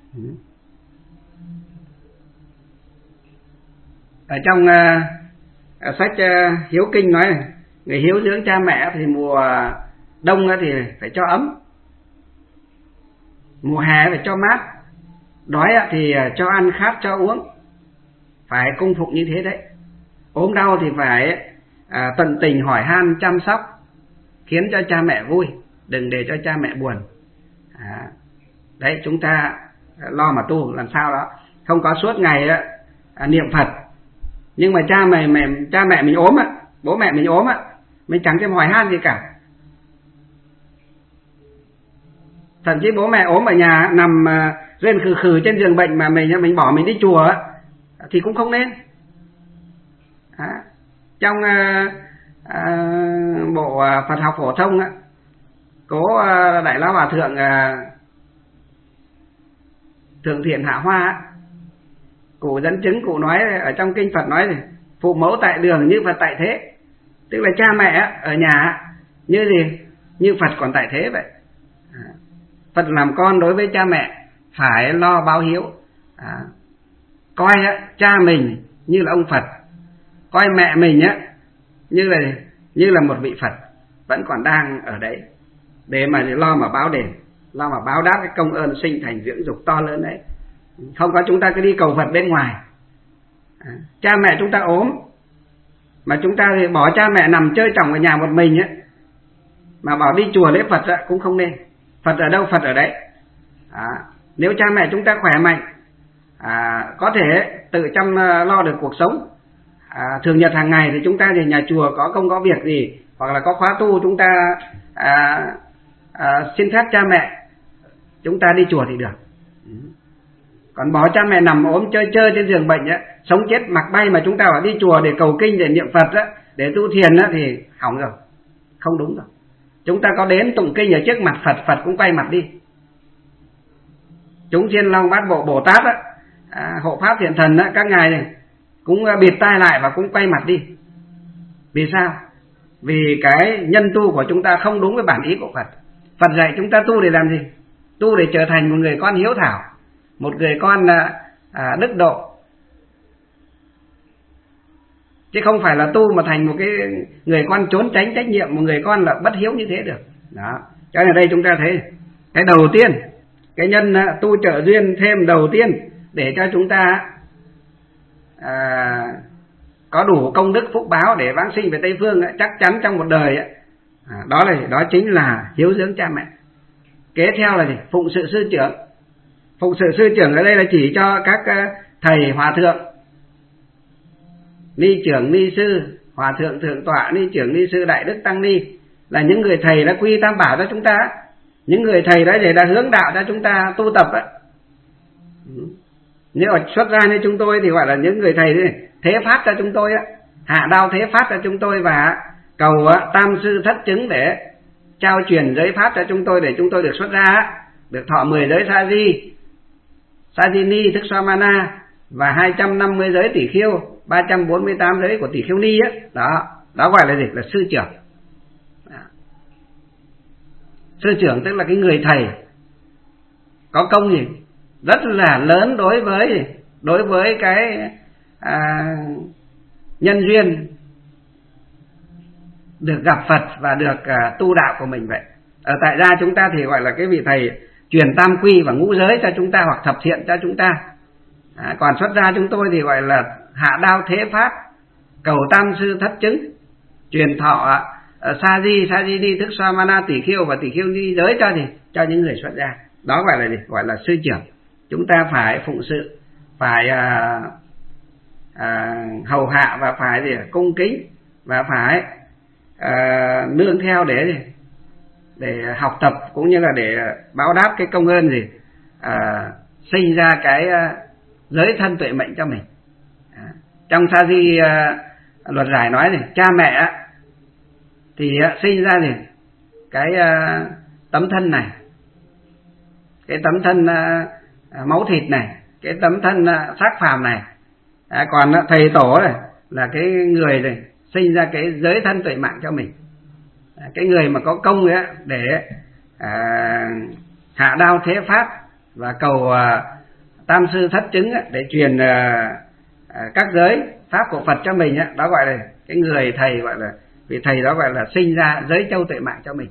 Ở trong sách Hiếu Kinh nói người hiếu dưỡng cha mẹ thì mùa đông thì phải cho ấm, mùa hè phải cho mát, đói thì cho ăn, khát cho uống, phải cung phụng như thế đấy. Ốm đau thì phải tận tình hỏi han chăm sóc, khiến cho cha mẹ vui, đừng để cho cha mẹ buồn. Đấy, chúng ta lo mà tu làm sao đó, không có suốt ngày niệm Phật nhưng mà cha mẹ mình ốm bố mẹ mình ốm mình chẳng thèm hỏi han gì cả. Thậm chí bố mẹ ốm ở nhà nằm rên khừ khừ trên giường bệnh mà mình bỏ mình đi chùa thì cũng không nên. Trong bộ Phật học phổ thông có Đại Lão Hòa Thượng Thượng Thiện Hạ Hoa, cụ dẫn chứng, cụ nói ở trong kinh Phật nói này, phụ mẫu tại đường như Phật tại thế, tức là cha mẹ ở nhà như gì, như Phật còn tại thế vậy. Phật làm con đối với cha mẹ phải lo báo hiếu, coi cha mình như là ông Phật, coi mẹ mình như là một vị Phật vẫn còn đang ở đấy, để mà lo mà báo đền, lo mà báo đáp cái công ơn sinh thành dưỡng dục to lớn đấy. Không có chúng ta cứ đi cầu Phật bên ngoài. Cha mẹ chúng ta ốm mà chúng ta thì bỏ cha mẹ nằm chơi chỏng ở nhà một mình mà bảo đi chùa lễ Phật cũng không nên. Phật ở đâu Phật ở đấy. Nếu cha mẹ chúng ta khỏe mạnh, có thể tự chăm lo được cuộc sống thường nhật hàng ngày, thì chúng ta thì nhà chùa có không có việc gì hoặc là có khóa tu, chúng ta xin phép cha mẹ chúng ta đi chùa thì được. Còn bỏ cha mẹ nằm ốm chơi trên giường bệnh sống chết mặc bay mà chúng ta phải đi chùa để cầu kinh, để niệm Phật để tu thiền thì hỏng rồi, không đúng rồi. Chúng ta có đến tụng kinh ở trước mặt Phật, Phật cũng quay mặt đi. Chúng Thiên Long Bát Bộ Bồ Tát hộ pháp thiện thần các ngài này cũng bịt tai lại và cũng quay mặt đi. Vì sao? Vì cái nhân tu của chúng ta không đúng với bản ý của Phật. Phật dạy chúng ta tu để làm gì? Tu để trở thành một người con hiếu thảo, một người con đức độ, chứ không phải là tu mà thành một cái người con trốn tránh trách nhiệm, một người con là bất hiếu như thế được. Đó. Cho nên ở đây chúng ta thấy cái đầu tiên, cái nhân tu trợ duyên thêm đầu tiên để cho chúng ta có đủ công đức phúc báo để vãng sinh về Tây Phương, chắc chắn trong một đời đó chính là hiếu dưỡng cha mẹ. Kế theo là gì? Phụng sự sư trưởng. Phụng sự sư trưởng ở đây là chỉ cho các thầy hòa thượng, ni trưởng ni sư, hòa thượng thượng tọa, ni trưởng ni sư, đại đức tăng ni, là những người thầy đã quy tam bảo cho chúng ta, những người thầy đó để đã hướng đạo cho chúng ta tu tập ấy. Nếu xuất ra như chúng tôi thì gọi là những người thầy thế pháp cho chúng tôi, hạ đao thế pháp cho chúng tôi, và cầu tam sư thất chứng để trao truyền giới pháp cho chúng tôi, để chúng tôi được xuất ra, được thọ 10 giới sa di, Sajini thức Samana, và 250 giới tỷ khiêu, 348 giới của tỷ khiêu ni á. Đó gọi là gì? Là sư trưởng. Sư trưởng tức là cái người thầy có công gì rất là lớn đối với cái nhân duyên được gặp Phật và được tu đạo của mình vậy. Ở tại gia chúng ta thì gọi là cái vị thầy truyền tam quy và ngũ giới cho chúng ta, hoặc thập thiện cho chúng ta. Còn xuất gia chúng tôi thì gọi là hạ đao thế pháp, cầu tam sư thất chứng, truyền thọ sa di đi thức samana tỷ khiêu và tỷ khiêu ni giới cho những người xuất gia. Đó gọi là gì? Gọi là sư trưởng. Chúng ta phải phụng sự, phải hầu hạ, và phải cung kính, và phải nương theo để học tập, cũng như là để báo đáp cái công ơn sinh ra cái giới thân tuệ mệnh cho mình. Trong Sa Di luật giải nói này, cha mẹ thì sinh ra cái tấm thân này, cái tấm thân máu thịt này, cái tấm thân xác phàm này. Còn thầy tổ này là cái người này sinh ra cái giới thân tuệ mạng cho mình, cái người mà có công ấy, để hạ đao thế pháp và cầu tam sư thất chứng ấy, để truyền các giới pháp của Phật cho mình ấy. Đó gọi là cái người thầy, gọi là vị thầy đó gọi là sinh ra giới châu tuệ mạng cho mình.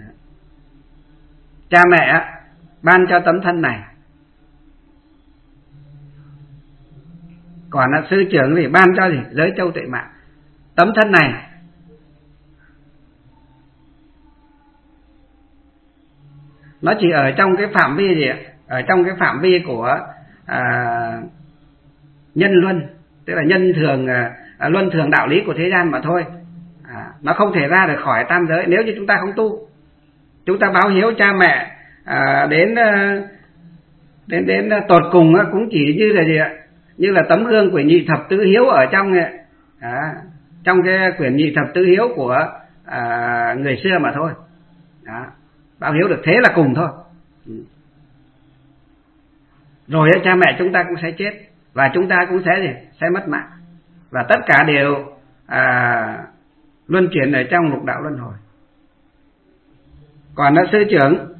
Cha mẹ ban cho tấm thân này, còn sư trưởng thì ban cho giới châu tuệ mạng. Tấm thân này nó chỉ ở trong cái phạm vi gì ạ? Ở trong cái phạm vi của nhân luân, tức là nhân thường luân thường đạo lý của thế gian mà thôi. Nó không thể ra được khỏi tam giới nếu như chúng ta không tu. Chúng ta báo hiếu cha mẹ đến tột cùng cũng chỉ như là gì ạ? Như là tấm gương quyển nhị thập tứ hiếu ở trong cái quyển nhị thập tứ hiếu của người xưa mà thôi. Báo hiếu được thế là cùng thôi. Rồi cha mẹ chúng ta cũng sẽ chết, và chúng ta cũng sẽ mất mạng, và tất cả đều luân chuyển ở trong lục đạo luân hồi. Còn sư trưởng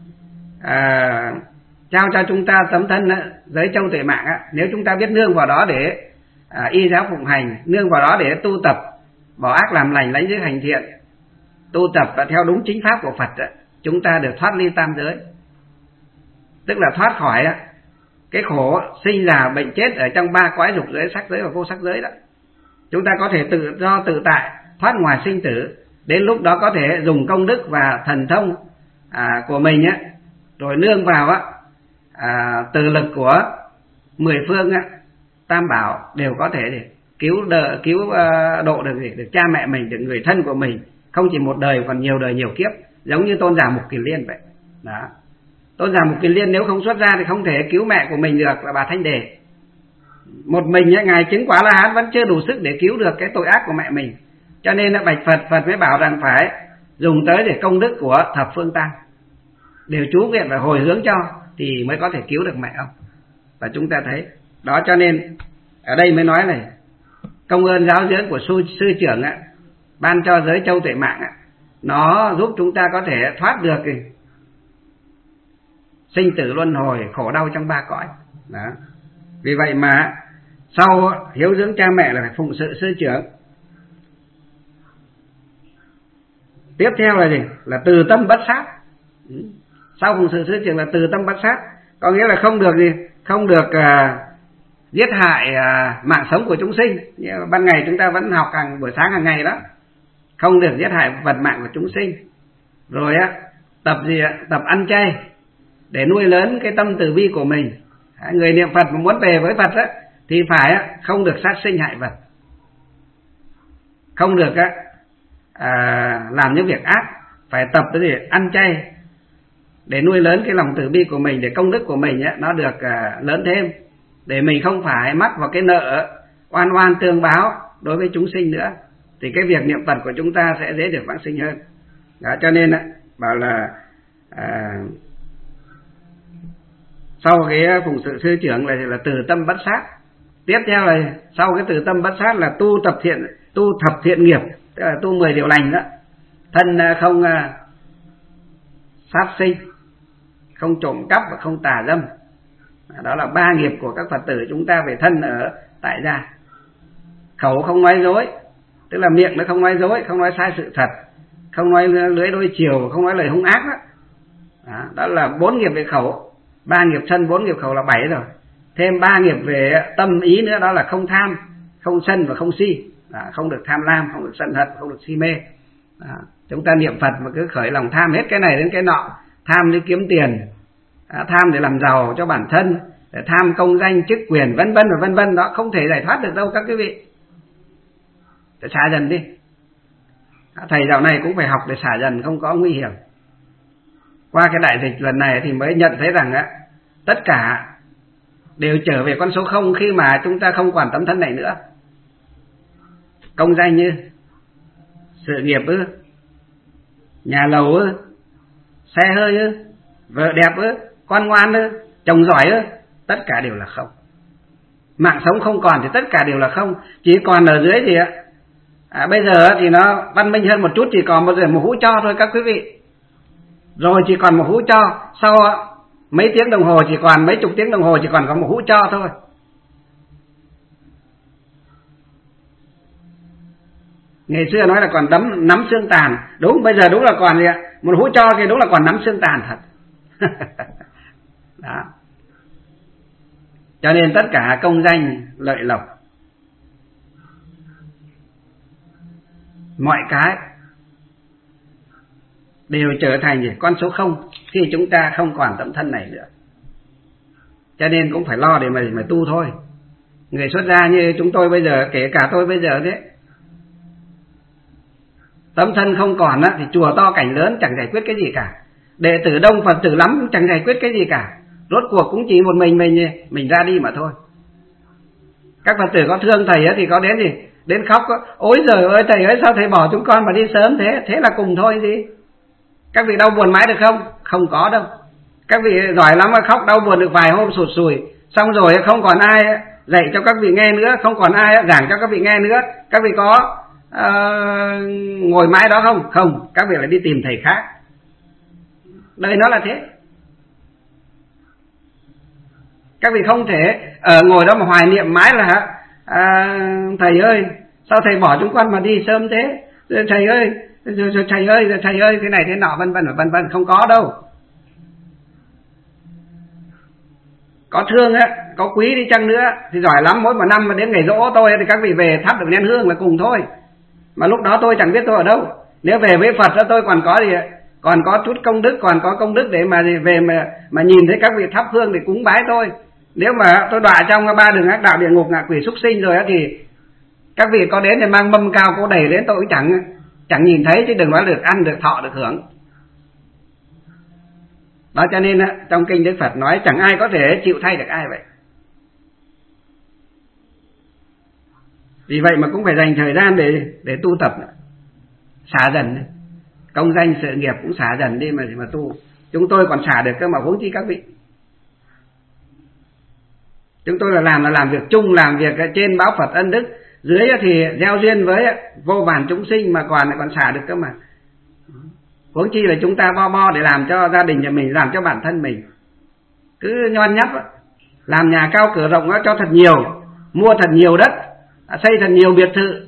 trao cho chúng ta tấm thân giới châu tuệ mạng, nếu chúng ta biết nương vào đó để y giáo phụng hành, nương vào đó để tu tập bỏ ác làm lành, lãnh giới hành thiện, tu tập và theo đúng chính pháp của Phật, chúng ta được thoát ly tam giới, tức là thoát khỏi cái khổ sinh già bệnh chết ở trong ba cõi dục giới, sắc giới và vô sắc giới đó. Chúng ta có thể tự do tự tại thoát ngoài sinh tử. Đến lúc đó có thể dùng công đức và thần thông của mình rồi nương vào từ lực của 10 phương tam bảo, đều có thể cứu độ được cha mẹ mình, được người thân của mình, không chỉ một đời còn nhiều đời nhiều kiếp, giống như Tôn giả Mục Kiền Liên vậy. Đó. Tôn giả Mục Kiền Liên nếu không xuất ra thì không thể cứu mẹ của mình được, là bà Thanh Đề. Một mình ngài chứng quả La-hán vẫn chưa đủ sức để cứu được cái tội ác của mẹ mình, cho nên bạch Phật mới bảo rằng phải dùng tới để công đức của thập phương tăng, đều chú nguyện và hồi hướng cho thì mới có thể cứu được mẹ ông. Và chúng ta thấy đó, cho nên ở đây mới nói này, công ơn giáo dưỡng của sư trưởng ban cho giới châu tuệ mạng nó giúp chúng ta có thể thoát được sinh tử luân hồi, khổ đau trong ba cõi. Đó. Vì vậy mà sau hiếu dưỡng cha mẹ là phải phụng sự sư trưởng. Tiếp theo là gì? Là từ tâm bất sát. Sau phụng sự sư trưởng là từ tâm bất sát, có nghĩa là không được giết hại mạng sống của chúng sinh. Ban ngày chúng ta vẫn học buổi sáng hàng ngày đó, không được giết hại vật mạng của chúng sinh. Rồi tập ăn chay để nuôi lớn cái tâm từ bi của mình. Người niệm Phật mà muốn về với Phật thì phải không được sát sinh hại vật, không được làm những việc ác, phải tập để ăn chay để nuôi lớn cái lòng từ bi của mình, để công đức của mình nó được lớn thêm, để mình không phải mắc vào cái nợ oan oan tương báo đối với chúng sinh nữa, thì cái việc niệm Phật của chúng ta sẽ dễ được vãng sinh hơn. Đó, cho nên bảo là sau cái phụng sự sư trưởng là từ tâm bất sát. Tiếp theo là sau cái từ tâm bất sát là tu thập thiện nghiệp, tức là tu 10 điều lành đó. Thân không sát sinh, không trộm cắp và không tà dâm. Đó là 3 nghiệp của các Phật tử chúng ta về thân ở tại gia. Khẩu không nói dối, tức là miệng nó không nói dối, không nói sai sự thật, không nói lưỡi đôi chiều, không nói lời hung ác đó. Đó là 4 nghiệp về khẩu. 3 nghiệp thân, 4 nghiệp khẩu là 7 rồi. Thêm 3 nghiệp về tâm ý nữa, đó là không tham, không sân và không si. Không được tham lam, không được sân hận, không được si mê. Chúng ta niệm Phật mà cứ khởi lòng tham hết cái này đến cái nọ, tham để kiếm tiền, tham để làm giàu cho bản thân, để tham công danh chức quyền vân vân và vân vân, đó không thể giải thoát được đâu các quý vị. Để xả dần đi. Thầy dạo này cũng phải học để xả dần, không có nguy hiểm. Qua cái đại dịch lần này thì mới nhận thấy rằng tất cả đều trở về con số 0 khi mà chúng ta không còn tấm thân này nữa. Công danh như sự nghiệp nhà lầu xe hơi vợ đẹp con ngoan chồng giỏi tất cả đều là không. Mạng sống không còn thì tất cả đều là không, chỉ còn ở dưới gì bây giờ thì nó văn minh hơn một chút, chỉ còn một hũ tro thôi các quý vị. Rồi chỉ còn một hũ tro, sau mấy tiếng đồng hồ, chỉ còn mấy chục tiếng đồng hồ, chỉ còn có một hũ tro thôi. Ngày xưa nói là còn nắm xương tàn, đúng, bây giờ đúng là còn gì ạ? Một hũ tro thì đúng là còn nắm xương tàn thật. Đó. Cho nên tất cả công danh lợi lộc, mọi cái đều trở thành con số 0 khi chúng ta không còn tấm thân này nữa. Cho nên cũng phải lo để mà tu thôi. Người xuất gia như chúng tôi bây giờ, kể cả tôi bây giờ thế, tấm thân không còn thì chùa to cảnh lớn chẳng giải quyết cái gì cả, đệ tử đông Phật tử lắm cũng chẳng giải quyết cái gì cả. Rốt cuộc cũng chỉ một mình ra đi mà thôi. Các Phật tử có thương thầy thì có đến gì đến khóc, ôi giời ơi thầy ơi, sao thầy bỏ chúng con mà đi sớm thế? Thế là cùng thôi gì. Các vị đau buồn mãi được không? Không có đâu. Các vị giỏi lắm mà khóc đau buồn được vài hôm sụt sùi, xong rồi không còn ai dạy cho các vị nghe nữa, không còn ai giảng cho các vị nghe nữa. Các vị có ngồi mãi đó không? Không, các vị lại đi tìm thầy khác. Đời nó là thế. Các vị không thể ngồi đó mà hoài niệm mãi là thầy ơi, sao thầy bỏ chúng con mà đi sớm thế? Thầy ơi, thầy ơi, thế này thế nọ vân vân, không có đâu. Có thương có quý đi chăng nữa thì giỏi lắm, mỗi một năm mà đến ngày giỗ tôi thì các vị về thắp được nén hương là cùng thôi. Mà lúc đó tôi chẳng biết tôi ở đâu. Nếu về với Phật đó tôi còn có gì, còn có chút công đức, còn có công đức để mà về mà nhìn thấy các vị thắp hương để cúng bái tôi. Nếu mà tôi đọa trong 3 đường ác đạo, địa ngục, ngạ quỷ, súc sinh rồi thì các vị có đến thì mang mâm cao cô đẩy đến tôi cũng chẳng nhìn thấy, chứ đừng nói được ăn, được thọ, được hưởng. Đó, cho nên trong kinh Đức Phật nói chẳng ai có thể chịu thay được ai vậy. Vì vậy mà cũng phải dành thời gian để tu tập, xả dần. Công danh sự nghiệp cũng xả dần đi mà tu. Chúng tôi còn xả được cơ mà huống chi các vị. Chúng tôi là làm việc chung, làm việc trên báo Phật ân đức, dưới thì gieo duyên với vô vàn chúng sinh mà còn xả được cơ mà. Huống chi là chúng ta bo để làm cho gia đình nhà mình, làm cho bản thân mình. Cứ nhon nhắp làm nhà cao cửa rộng cho thật nhiều, mua thật nhiều đất, xây thật nhiều biệt thự,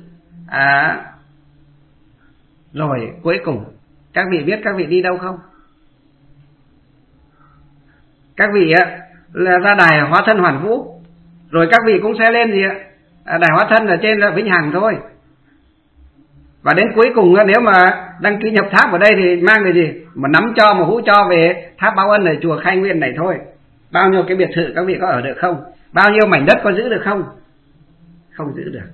rồi cuối cùng các vị biết các vị đi đâu không? Các vị là ra đài hóa thân hoàn vũ, rồi các vị cũng sẽ lên gì ạ, đài hóa thân ở trên vĩnh hằng thôi. Và đến cuối cùng nếu mà đăng ký nhập tháp ở đây thì mang cái gì, một nắm cho, một hũ cho về tháp Báo Ân này, chùa Khai Nguyên này thôi. Bao nhiêu cái biệt thự các vị có ở được không? Bao nhiêu mảnh đất có giữ được không? Không giữ được.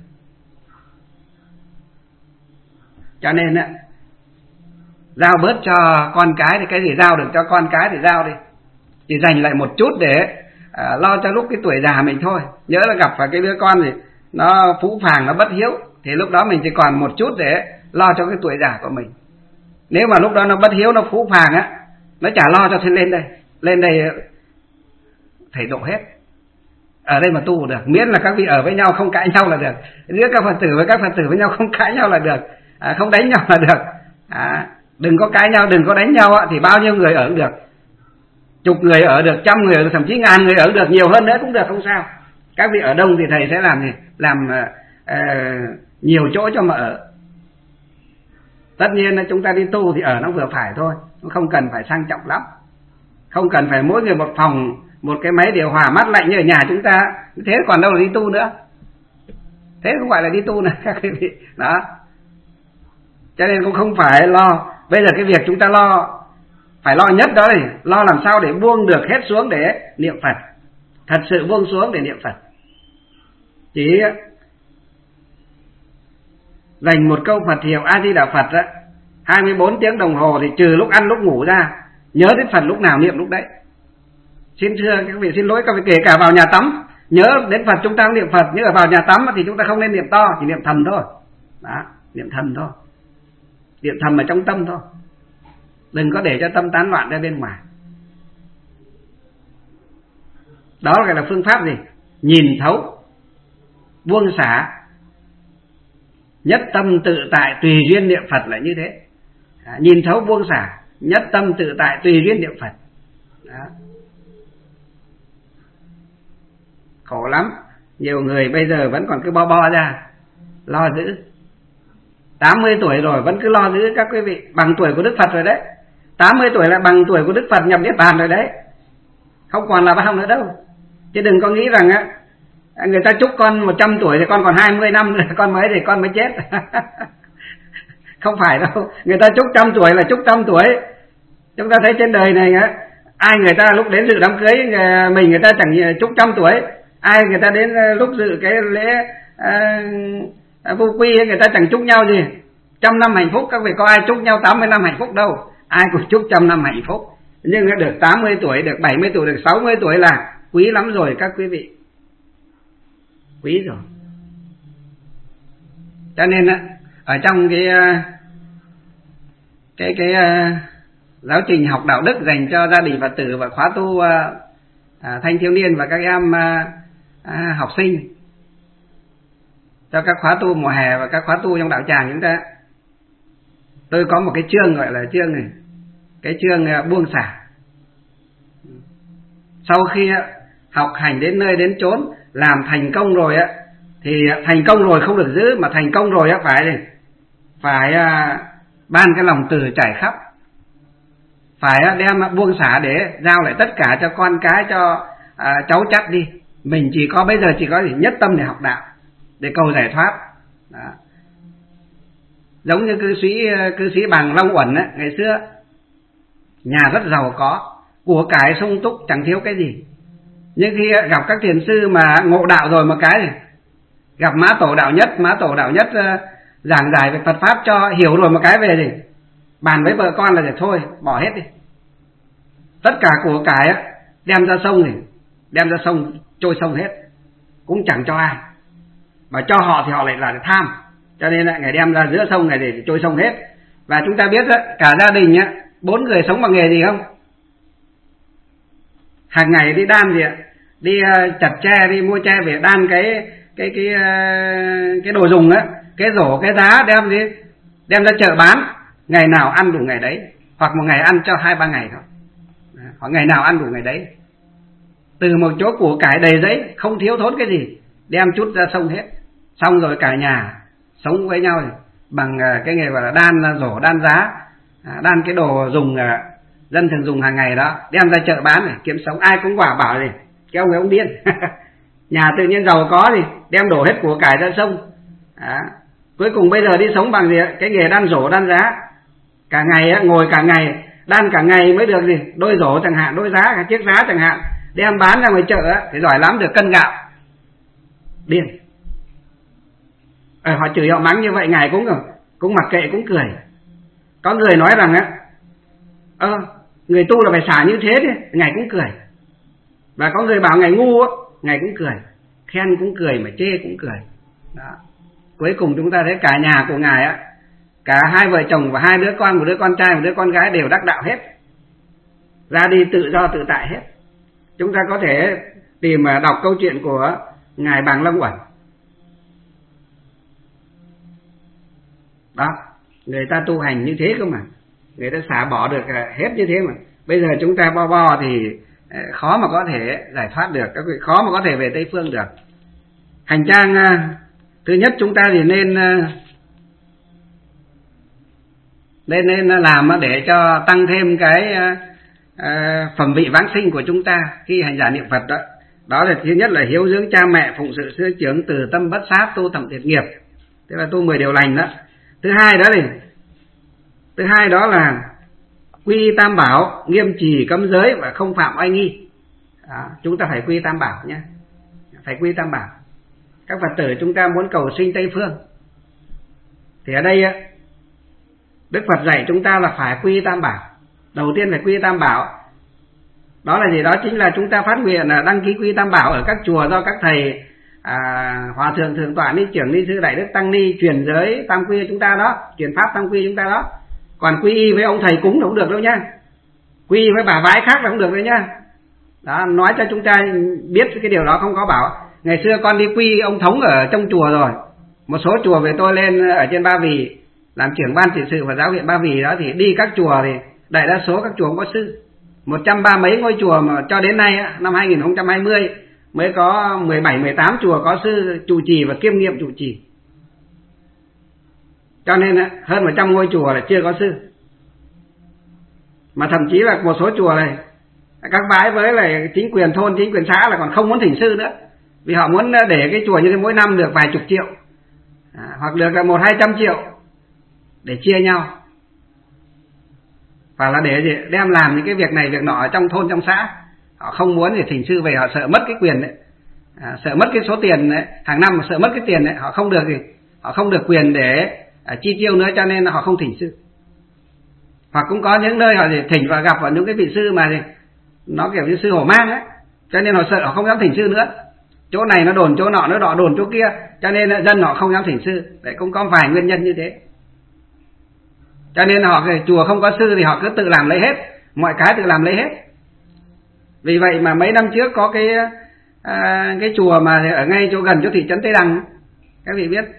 Cho nên giao bớt cho con cái thì cái gì giao được cho con cái thì giao đi, chỉ dành lại một chút để lo cho lúc cái tuổi già mình thôi. Nhớ là gặp phải cái đứa con gì nó phũ phàng, nó bất hiếu, thì lúc đó mình chỉ còn một chút để lo cho cái tuổi già của mình. Nếu mà lúc đó nó bất hiếu, nó phũ phàng nó chả lo cho, thì lên đây thầy độ hết, ở đây mà tu được, miễn là các vị ở với nhau không cãi nhau là được. Giữa các Phật tử với các Phật tử với nhau không cãi nhau là được, không đánh nhau là được. Đừng có cãi nhau, đừng có đánh nhau thì bao nhiêu người ở được, chục người ở được, trăm người ở được, thậm chí ngàn người ở được, nhiều hơn nữa cũng được, không sao. Các vị ở đông thì thầy sẽ làm nhiều chỗ cho mà ở. Tất nhiên là chúng ta đi tu thì ở nó vừa phải thôi, không cần phải sang trọng lắm, không cần phải mỗi người một phòng, một cái máy điều hòa mát lạnh như ở nhà chúng ta. Thế còn đâu là đi tu nữa, thế không phải là đi tu nữa các vị đó. Cho nên cũng không phải lo. Bây giờ cái việc chúng ta phải lo nhất đó là lo làm sao để buông được hết xuống để niệm Phật, thật sự buông xuống để niệm Phật. Chỉ dành một câu Phật hiệu A Di Đà Phật 24 tiếng đồng hồ, thì trừ lúc ăn lúc ngủ ra, nhớ đến Phật lúc nào niệm lúc đấy. Xin thưa các vị, xin lỗi các vị, kể cả vào nhà tắm nhớ đến Phật chúng ta cũng niệm Phật, nhưng ở vào nhà tắm thì chúng ta không nên niệm to, chỉ niệm thầm thôi. Đó, niệm thầm thôi, niệm thầm ở trong tâm thôi, đừng có để cho tâm tán loạn ra bên ngoài. Đó là phương pháp gì? Nhìn thấu, buông xả, nhất tâm tự tại tùy duyên niệm Phật là như thế. Nhìn thấu buông xả, nhất tâm tự tại tùy duyên niệm Phật. Đó. Khổ lắm, nhiều người bây giờ vẫn còn cứ bo ra lo giữ. 80 tuổi rồi vẫn cứ lo giữ các quý vị, bằng tuổi của Đức Phật rồi đấy. 80 tuổi là bằng tuổi của Đức Phật nhập Niết Bàn rồi đấy, không còn là bao nữa đâu. Chứ đừng có nghĩ rằng người ta chúc con 100 tuổi thì con còn 20 năm nữa con mới thì con mới chết. Không phải đâu, người ta chúc 100 tuổi là chúc 100 tuổi. Chúng ta thấy trên đời này ai người ta lúc đến dự đám cưới mình người ta chẳng chúc 100 tuổi, ai người ta đến lúc dự cái lễ vô quy người ta chẳng chúc nhau gì 100 năm hạnh phúc. Các vị có ai chúc nhau 80 năm hạnh phúc đâu, ai cũng chúc 100 năm hạnh phúc. Nhưng được 80 tuổi, được 70 tuổi, được 60 tuổi là quý lắm rồi các quý vị, quý rồi. Cho nên ở trong cái giáo trình học đạo đức dành cho gia đình Phật tử và khóa tu thanh thiếu niên và các em học sinh, cho các khóa tu mùa hè và các khóa tu trong đạo tràng chúng ta, tôi có một cái chương gọi là chương này, cái chương buông xả. Sau khi học hành đến nơi đến chốn, làm thành công rồi thì thành công rồi không được giữ, mà thành công rồi phải ban cái lòng từ trải khắp, phải đem buông xả để giao lại tất cả cho con cái, cho cháu chắt đi. Mình chỉ có bây giờ chỉ có nhất tâm để học đạo, để cầu giải thoát. Đó. Giống như cư sĩ Bằng Long Uẩn ngày xưa, nhà rất giàu có, của cải sung túc, chẳng thiếu cái gì. Nhưng khi gặp các thiền sư mà ngộ đạo rồi một cái, gặp Mã Tổ Đạo Nhất giảng giải về Phật Pháp cho hiểu rồi một cái về gì, bàn với vợ con là để thôi, bỏ hết đi. Tất cả của cải đem ra sông, trôi sông hết, cũng chẳng cho ai. Mà cho họ thì họ lại là tham, cho nên là ngày đem ra giữa sông này để trôi sông hết. Và chúng ta biết cả gia đình 4 người sống bằng nghề gì không? Hàng ngày đi đan gì đi chặt tre, đi mua tre về đan cái đồ dùng cái rổ, cái giá đem ra chợ bán, ngày nào ăn đủ ngày đấy, hoặc một ngày ăn cho 2-3 ngày thôi, hoặc ngày nào ăn đủ ngày đấy. Từ một chỗ của cải đầy giấy, không thiếu thốn cái gì, đem chút ra sông hết. Xong rồi cả nhà sống với nhau bằng cái nghề gọi là đan rổ, đan giá, đan cái đồ dùng dân thường dùng hàng ngày đó, đem ra chợ bán để kiếm sống. Ai cũng bảo gì cái ông ấy ông điên. nhà tự nhiên giàu có thì đem đổ hết của cải ra sông. Cuối cùng bây giờ đi sống bằng gì? Cái nghề đan rổ đan giá, cả ngày ngồi cả ngày đan cả ngày mới được gì đôi rổ chẳng hạn, đôi giá, cả chiếc giá chẳng hạn, đem bán ra ngoài chợ thì giỏi lắm, được cân gạo. Điên. Họ chửi họ mắng như vậy ngài cũng mặc kệ, cũng cười. Có người nói rằng người tu là phải xả như thế đi, ngài cũng cười. Và có người bảo ngài ngu ngài cũng cười, khen cũng cười mà chê cũng cười. Đó. Cuối cùng chúng ta thấy cả nhà của ngài cả hai vợ chồng và hai đứa con, một đứa con trai một đứa con gái đều đắc đạo hết, ra đi tự do tự tại hết. Chúng ta có thể tìm đọc câu chuyện của ngài Bàng Long Uẩn. Đó, người ta tu hành như thế cơ mà, người ta xả bỏ được hết như thế mà. Bây giờ chúng ta bo thì khó mà có thể giải thoát được, các vị, khó mà có thể về Tây Phương được. Hành trang thứ nhất chúng ta thì nên làm để cho tăng thêm cái phẩm vị vãng sinh của chúng ta khi hành giả niệm Phật đó. Đó là thứ nhất là hiếu dưỡng cha mẹ, phụng sự sư trưởng, từ tâm bất sát, tu thậm thiệt nghiệp, tức là tu 10 điều lành đó. Thứ hai đó là quy tam bảo, nghiêm trì cấm giới và không phạm oai nghi. Đó, chúng ta phải quy tam bảo nhé, phải quy tam bảo. Các Phật tử chúng ta muốn cầu sinh Tây Phương thì ở đây Đức Phật dạy chúng ta là phải quy tam bảo. Đầu tiên phải quy tam bảo. Đó là gì? Đó chính là chúng ta phát nguyện là đăng ký quy tam bảo ở các chùa do các thầy hòa thượng, thượng tọa, ni trưởng, ni sư, đại đức, tăng ni truyền giới tam quy chúng ta đó, truyền pháp tam quy chúng ta đó. Còn quy y với ông thầy cúng là không được đâu nhá, quy y với bà vái khác là không được đâu nhá. Đó, nói cho chúng ta biết cái điều đó không có bảo. Ngày xưa con đi quy ông thống ở trong chùa rồi, một số chùa về tôi lên ở trên Ba Vì làm trưởng ban trị sự và giáo viện Ba Vì đó, thì đi các chùa thì đại đa số các chùa không có sư. 130 mấy ngôi chùa mà cho đến nay năm 2020 mới có 17-18 chùa có sư trụ trì và kiêm nhiệm trụ trì. Cho nên hơn 100 ngôi chùa là chưa có sư. Mà thậm chí là một số chùa này các bái với lại chính quyền thôn, chính quyền xã là còn không muốn thỉnh sư nữa, vì họ muốn để cái chùa như thế mỗi năm được vài chục triệu hoặc được 100-200 triệu để chia nhau, và là để đem làm những cái việc này việc nọ ở trong thôn trong xã. Họ không muốn thì thỉnh sư về, họ sợ mất cái quyền đấy, sợ mất cái số tiền đấy, hàng năm mà sợ mất cái tiền đấy, họ không được thì họ không được quyền để chi tiêu nữa, cho nên họ không thỉnh sư. Hoặc cũng có những nơi họ thì thỉnh và gặp vào những cái vị sư mà thì nó kiểu như sư hổ mang ấy, cho nên họ sợ, họ không dám thỉnh sư nữa. Chỗ này nó đồn chỗ nọ, nó đồn chỗ kia, cho nên dân họ không dám thỉnh sư. Đấy cũng có vài nguyên nhân như thế. Cho nên họ chùa không có sư thì họ cứ tự làm lấy hết, mọi cái tự làm lấy hết. Vì vậy mà mấy năm trước có cái chùa mà ở ngay chỗ gần chỗ thị trấn Tây Đằng, các vị biết.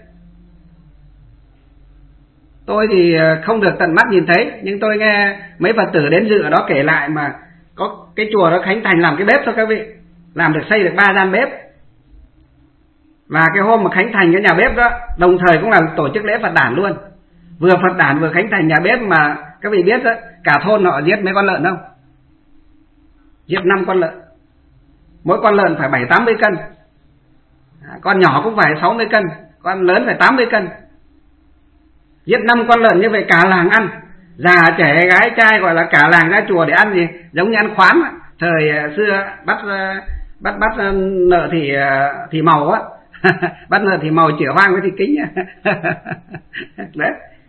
Tôi thì không được tận mắt nhìn thấy, nhưng tôi nghe mấy Phật tử đến dự ở đó kể lại mà có cái chùa đó khánh thành làm cái bếp thôi các vị, làm được xây được 3 gian bếp. Và cái hôm mà khánh thành cái nhà bếp đó, đồng thời cũng là tổ chức lễ Phật đản luôn. Vừa Phật đản vừa khánh thành nhà bếp, mà các vị biết đó, cả thôn họ giết mấy con lợn không? Giết 5 con lợn. Mỗi con lợn phải 70-80 cân. Con nhỏ cũng phải 60 cân, con lớn phải 80 cân. Giết 5 con lợn như vậy cả làng ăn, già trẻ gái trai gọi là cả làng ra chùa để ăn gì, giống như ăn khoán. Thời xưa bắt nợ thì màu á, bắt nợ thì màu chữa hoang với thì kính. Đấy.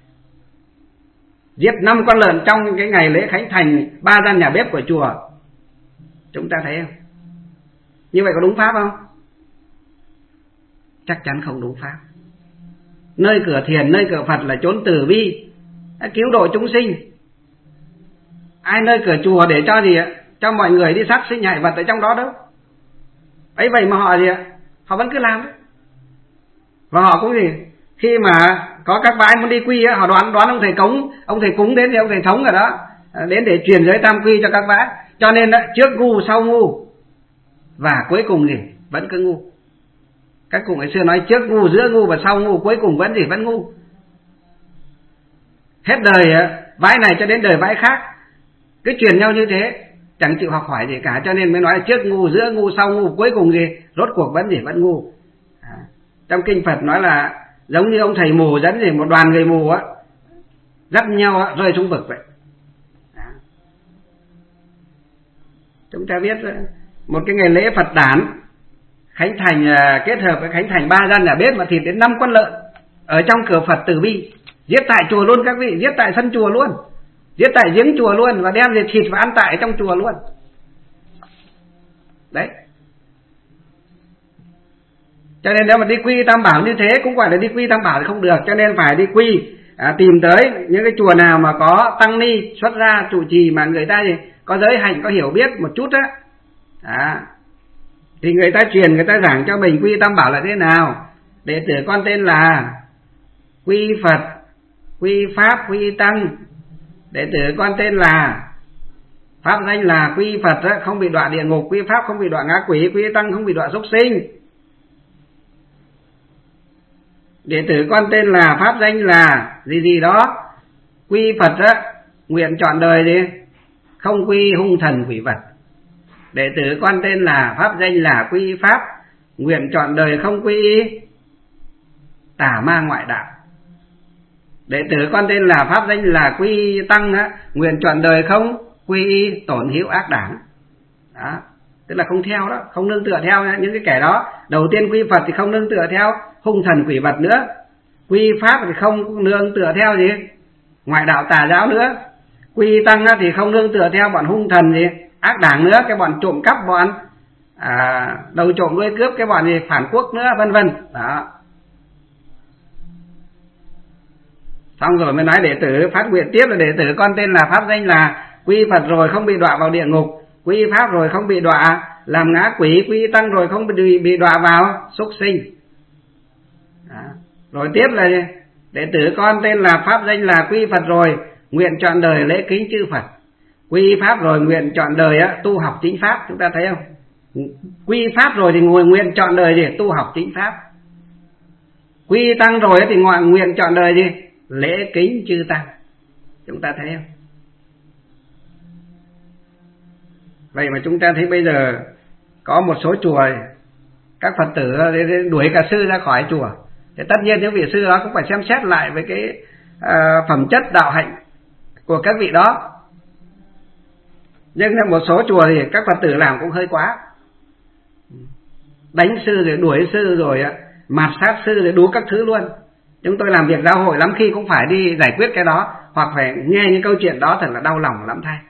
Giết 5 con lợn trong cái ngày lễ khánh thành 3 gian nhà bếp của chùa. Chúng ta thấy không? Như vậy có đúng pháp không? Chắc chắn không đúng pháp. Nơi cửa thiền, nơi cửa Phật là chốn từ bi, cứu độ chúng sinh. Ai nơi cửa chùa để cho gì ạ? Cho mọi người đi sát sinh hại vật ở trong đó đâu. Ấy vậy mà họ gì ạ? Họ vẫn cứ làm đấy. Và họ cũng gì? Khi mà có các bái muốn đi quy họ đoán ông thầy cúng đến thì ông thầy thống ở đó đến để truyền giới tam quy cho các bái. Cho nên trước ngu sau ngu, và cuối cùng gì? Vẫn cứ ngu. Các cụ ngày xưa nói trước ngu, giữa ngu và sau ngu, cuối cùng vẫn gì? Vẫn ngu. Hết đời vái này cho đến đời vái khác, cứ truyền nhau như thế. chẳng chịu học hỏi gì cả, cho nên mới nói trước ngu, giữa ngu, sau ngu, cuối cùng gì rốt cuộc vẫn ngu. Trong kinh Phật nói là giống như ông thầy mù dẫn gì một đoàn người mù á dắt nhau rơi xuống vực vậy. Chúng ta biết một cái ngày lễ Phật đản khánh thành kết hợp với khánh thành 3 gian nhà bếp mà thịt đến 5 con lợn ở trong cửa Phật Từ Bi, giết tại chùa luôn các vị, giết tại sân chùa luôn, giết tại giếng chùa luôn, và đem về thịt và ăn tại trong chùa luôn. Đấy. Cho nên nếu mà đi quy Tam Bảo như thế cũng gọi là đi quy Tam Bảo thì không được, cho nên phải đi quy tìm tới những cái chùa nào mà có tăng ni xuất gia trụ trì mà người ta gì có giới hạnh, có hiểu biết một chút á, thì người ta truyền, người ta giảng cho mình quy Tam Bảo là thế nào. Đệ tử con tên là quy Phật, quy Pháp, quy Tăng. Đệ tử con tên là pháp danh là quy Phật không bị đọa địa ngục, quy Pháp không bị đọa ngã quỷ, quy Tăng không bị đọa súc sinh. Đệ tử con tên là pháp danh là gì đó, quy Phật nguyện trọn đời đi không quy hung thần quỷ vật. Đệ tử con tên là pháp danh là quy Pháp, nguyện trọn đời không quy tà ma ngoại đạo. Đệ tử con tên là pháp danh là quy Tăng nguyện trọn đời không quy tổn hữu ác đảng. Đó, tức là không theo đó, không nương tựa theo những cái kẻ đó. Đầu tiên quy Phật thì không nương tựa theo hung thần quỷ vật nữa, quy Pháp thì không nương tựa theo gì ngoại đạo tà giáo nữa, quy Tăng thì không nương tựa theo bọn hung thần gì ác đảng nữa, cái bọn trộm cắp, bọn đầu trộm đuôi cướp, cái bọn gì phản quốc nữa, vân vân. Đó. Xong rồi mới nói đệ tử phát nguyện tiếp là đệ tử con tên là pháp danh là quy Phật rồi không bị đọa vào địa ngục, quy Pháp rồi không bị đọa làm ngã quỷ, quy Tăng rồi không bị đọa vào súc sinh. Đó. Rồi tiếp là đệ tử con tên là pháp danh là quy Phật rồi nguyện trọn đời lễ kính chư Phật, quy Pháp rồi nguyện trọn đời tu học chính pháp. Chúng ta thấy không? Quy Pháp rồi thì nguyện trọn đời gì tu học chính pháp, quy Tăng rồi thì nguyện trọn đời gì lễ kính chư Tăng. Chúng ta thấy không? Vậy mà chúng ta thấy bây giờ có một số chùa các Phật tử đuổi cả sư ra khỏi chùa. Thì tất nhiên những vị sư đó cũng phải xem xét lại với cái phẩm chất đạo hạnh của các vị đó. Nhưng một số chùa thì các Phật tử làm cũng hơi quá, đánh sư rồi đuổi sư rồi mạt sát sư rồi đủ các thứ luôn. Chúng tôi làm việc giáo hội lắm khi cũng phải đi giải quyết cái đó, hoặc phải nghe những câu chuyện đó thật là đau lòng lắm thay.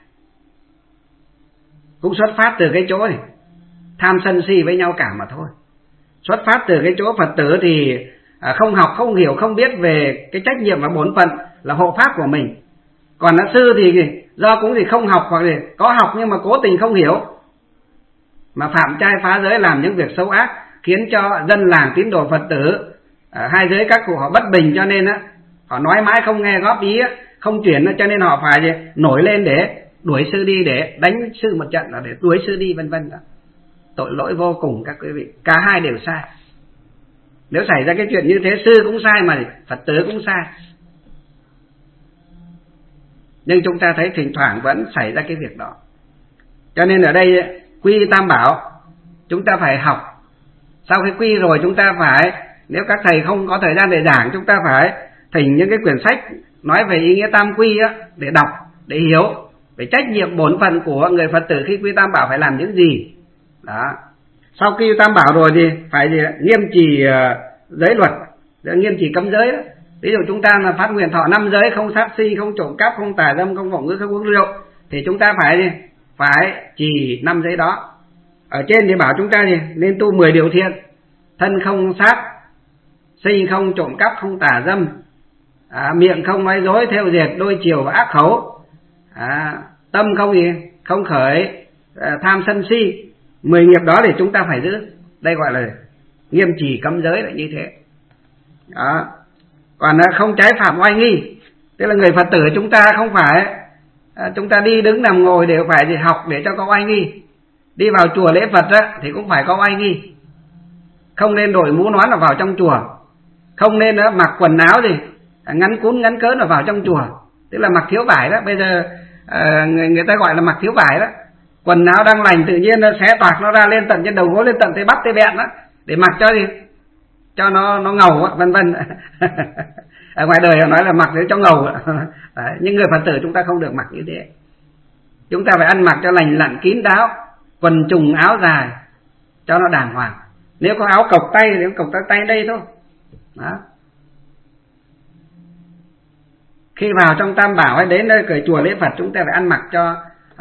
Cũng xuất phát từ cái chỗ này tham sân si với nhau cả mà thôi. Xuất phát từ cái chỗ Phật tử thì không học, không hiểu, không biết về cái trách nhiệm và bổn phận là hộ pháp của mình. Còn là sư thì do cũng thì không học, hoặc là có học nhưng mà cố tình không hiểu, mà phạm trai phá giới, làm những việc xấu ác, khiến cho dân làng tín đồ Phật tử hai giới các cụ họ bất bình, cho nên họ nói mãi không nghe góp ý, không chuyển, cho nên họ phải nổi lên để đuổi sư đi, để đánh sư một trận, để đuổi sư đi, vân vân. Tội lỗi vô cùng các quý vị, cả hai đều sai. Nếu xảy ra cái chuyện như thế, sư cũng sai mà Phật tử cũng sai. Nhưng chúng ta thấy thỉnh thoảng vẫn xảy ra cái việc đó. Cho nên ở đây quy Tam Bảo chúng ta phải học. Sau khi quy rồi chúng ta phải, nếu các thầy không có thời gian để giảng, chúng ta phải thỉnh những cái quyển sách nói về ý nghĩa tam quy để đọc, để hiểu về trách nhiệm bổn phận của người Phật tử khi quy Tam Bảo phải làm những gì. Đó. Sau khi Tam Bảo rồi thì phải nghiêm trì giới luật, nghiêm trì cấm giới đó. Ví dụ chúng ta là phát nguyện thọ 5 giới, không sát sinh, không trộm cắp, không tà dâm, không vọng ngữ, không uống rượu, thì chúng ta phải trì 5 giới đó. Ở trên thì bảo chúng ta nên tu 10 điều thiện: thân không sát sinh, không trộm cắp, không tà dâm, miệng không nói dối, thêu dệt, đôi chiều và ác khẩu, tâm không khởi tham sân si. 10 nghiệp đó thì chúng ta phải giữ. Đây gọi là nghiêm trì cấm giới là như thế. Đó. Còn không trái phạm oai nghi, tức là người Phật tử chúng ta không phải chúng ta đi đứng nằm ngồi đều phải học để cho có oai nghi. Đi vào chùa lễ Phật thì cũng phải có oai nghi. Không nên đội mũ nón là vào trong chùa, không nên mặc quần áo ngắn cún ngắn cớn là vào trong chùa, tức là mặc thiếu vải đó. Bây giờ người ta gọi là mặc thiếu vải đó. Quần áo đang lành tự nhiên nó xé toạc nó ra lên tận trên đầu gối, lên tận tới bắp tới bẹn đó, để mặc cho gì, cho nó ngầu á, vân vân. Ở ngoài đời họ nói là mặc để cho ngầu. Đấy, nhưng người Phật tử chúng ta không được mặc như thế. Chúng ta phải ăn mặc cho lành lặn kín đáo, quần trùng áo dài cho nó đàng hoàng. Nếu có áo cộc tay thì cộc tay đây thôi. Đó. Khi vào trong Tam Bảo hay đến nơi cởi chùa lễ Phật, chúng ta phải ăn mặc cho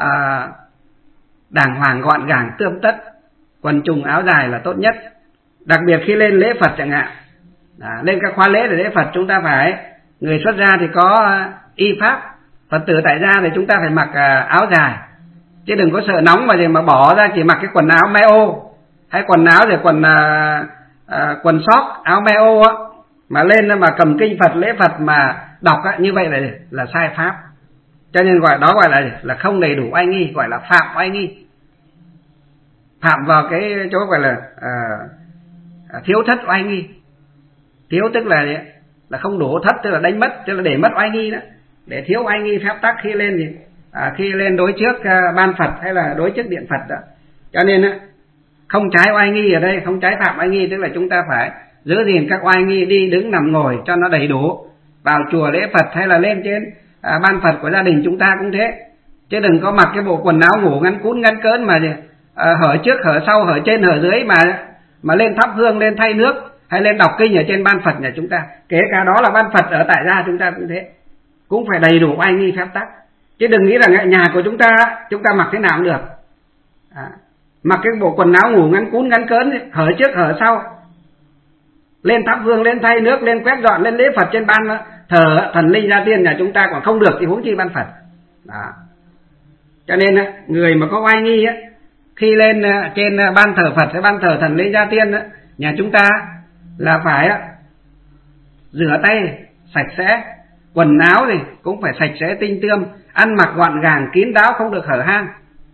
đàng hoàng gọn gàng tươm tất, quần trùng áo dài là tốt nhất. Đặc biệt khi lên lễ Phật chẳng hạn, lên các khóa lễ để lễ Phật, chúng ta phải, người xuất gia thì có y pháp, Phật tử tại gia thì chúng ta phải mặc áo dài, chứ đừng có sợ nóng mà bỏ ra chỉ mặc cái quần áo may ô, hay quần áo rồi quần sóc áo may ô á, mà lên mà cầm kinh Phật lễ Phật mà đọc á, như vậy là sai pháp. Cho nên gọi là không đầy đủ oai nghi, gọi là phạm oai nghi, phạm vào cái chỗ gọi là thiếu thất oai nghi. Thiếu tức là không đủ, thất tức là đánh mất, tức là để mất oai nghi đó, để thiếu oai nghi phép tắc khi lên đối trước ban Phật hay là đối trước điện Phật đó. Cho nên không trái oai nghi ở đây, không trái phạm oai nghi, tức là chúng ta phải giữ gìn các oai nghi đi đứng nằm ngồi cho nó đầy đủ. Vào chùa lễ Phật hay là lên trên ban Phật của gia đình chúng ta cũng thế, chứ đừng có mặc cái bộ quần áo ngủ ngắn cún ngắn cỡn mà hở trước hở sau, hở trên hở dưới mà lên thắp hương, lên thay nước hay lên đọc kinh ở trên ban Phật nhà chúng ta. Kể cả đó là ban Phật ở tại gia chúng ta cũng thế, cũng phải đầy đủ oai nghi phép tắc, chứ đừng nghĩ rằng nhà của chúng ta mặc thế nào cũng được. Mặc cái bộ quần áo ngủ ngắn cún ngắn cỡn, hở trước hở sau, lên thắp hương, lên thay nước, lên quét dọn, lên lễ Phật trên ban thờ thần linh gia tiên nhà chúng ta còn không được thì huống chi ban Phật. Đó. Cho nên người mà có oai nghi khi lên trên ban thờ Phật hay ban thờ thần linh gia tiên nhà chúng ta là phải rửa tay sạch sẽ, quần áo thì cũng phải sạch sẽ tinh tươm, ăn mặc gọn gàng kín đáo, không được hở hang.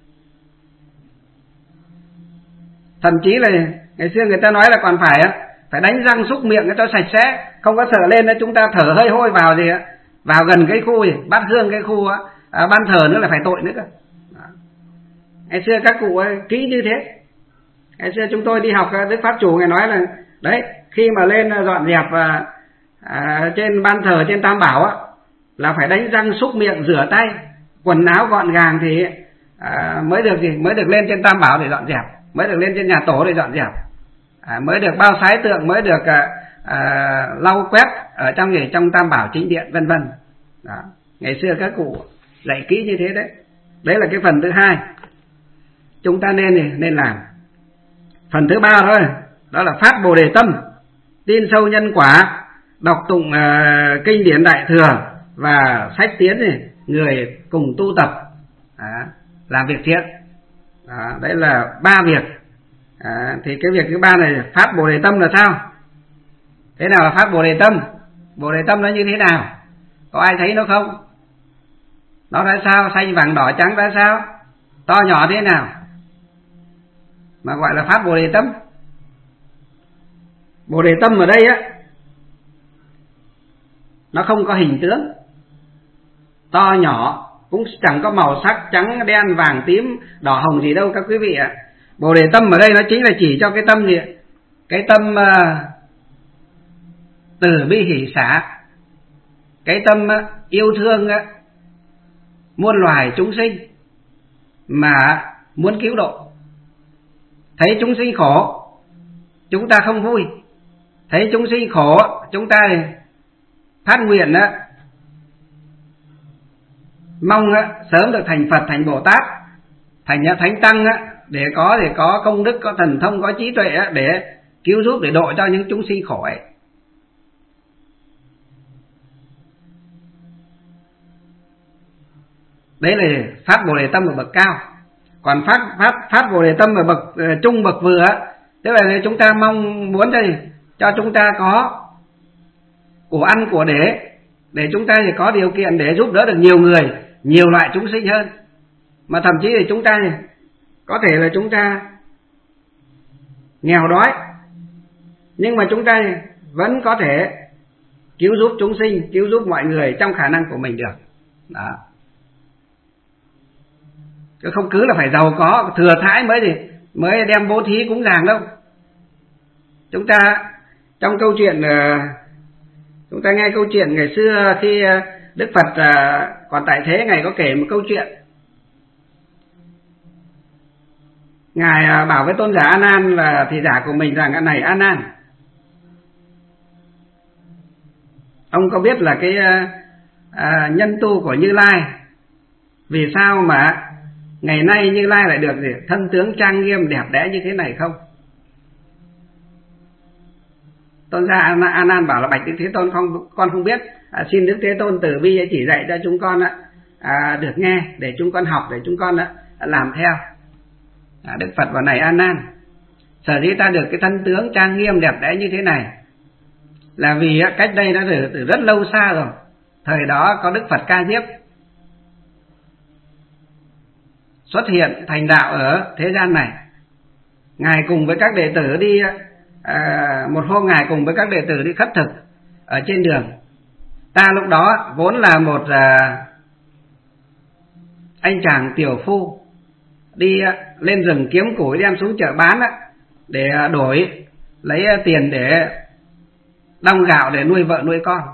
Thậm chí là ngày xưa người ta nói là còn phải đánh răng xúc miệng cho sạch sẽ, không có sợ lên chúng ta thở hơi hôi vào vào gần cái khu bát hương, cái khu ban thờ nữa là phải tội nữa cơ. Ngày xưa các cụ kỹ như thế. Ngày xưa chúng tôi đi học, Đức Pháp Chủ ngài nói là đấy, khi mà lên dọn dẹp trên ban thờ, trên Tam Bảo là phải đánh răng xúc miệng, rửa tay, quần áo gọn gàng thì mới được lên trên Tam Bảo để dọn dẹp, mới được lên trên nhà tổ để dọn dẹp, mới được bao sái tượng, mới được lau quét ở trong Tam Bảo chính điện, vân vân. Ngày xưa các cụ dạy kỹ như thế đấy. Đấy là cái phần thứ hai chúng ta nên làm. Phần thứ ba thôi, đó là phát Bồ Đề tâm, tin sâu nhân quả, đọc tụng kinh điển Đại Thừa và sách tiến người cùng tu tập, làm việc thiện. Đấy là ba việc. Thì cái việc thứ ba này, phát Bồ Đề tâm là sao? Thế nào là phát Bồ Đề tâm? Bồ Đề tâm nó như thế nào? Có ai thấy nó không? Nó ra sao? Xanh vàng đỏ trắng ra sao? To nhỏ thế nào mà gọi là phát Bồ Đề tâm? Bồ Đề tâm ở đây nó không có hình tướng, to nhỏ, cũng chẳng có màu sắc trắng đen vàng tím đỏ hồng gì đâu các quý vị ạ. Bồ Đề tâm ở đây nó chính là chỉ cho cái tâm gì? Cái tâm từ bi hỷ xả, cái tâm yêu thương muôn loài chúng sinh mà muốn cứu độ. Thấy chúng sinh khổ chúng ta không vui, thấy chúng sinh khổ chúng ta phát nguyện mong sớm được thành Phật, thành Bồ Tát, thành Thánh Tăng, để có công đức, có thần thông, có trí tuệ để cứu giúp, để độ cho những chúng sinh khổ ấy. Đấy là phát Bồ Đề tâm ở bậc cao. Còn phát Bồ Đề tâm ở bậc trung, bậc vừa, tức là chúng ta mong muốn cho chúng ta có của ăn của để chúng ta thì có điều kiện để giúp đỡ được nhiều người, nhiều loại chúng sinh hơn. Mà thậm chí thì chúng ta có thể là chúng ta nghèo đói, nhưng mà chúng ta vẫn có thể cứu giúp chúng sinh, cứu giúp mọi người trong khả năng của mình được. Đó. chứ không cứ là phải giàu có thừa thãi mới đem bố thí cúng dường đâu. Chúng ta trong câu chuyện, chúng ta nghe câu chuyện ngày xưa khi Đức Phật còn tại thế, Ngài có kể một câu chuyện. Ngài bảo với tôn giả A Nan là thị giả của mình rằng: này A Nan, ông có biết là cái nhân tu của Như Lai, vì sao mà ngày nay Như Lai lại được thân tướng trang nghiêm đẹp đẽ như thế này không? Tôn giả A Nan bảo là: bạch Đức Thế Tôn, con không biết, xin Đức Thế Tôn từ bi chỉ dạy cho chúng con được nghe, để chúng con học, để chúng con làm theo. Đức Phật bảo: này A Nan, sở dĩ ta được cái thân tướng trang nghiêm đẹp đẽ như thế này là vì cách đây đã từ rất lâu xa rồi. Thời đó có Đức Phật Ca Diếp xuất hiện thành đạo ở thế gian này. Ngài cùng với các đệ tử đi, một hôm Ngài cùng với các đệ tử đi khất thực ở trên đường. Ta lúc đó vốn là một anh chàng tiểu phu, đi lên rừng kiếm củi đem xuống chợ bán để đổi lấy tiền để đong gạo để nuôi vợ nuôi con.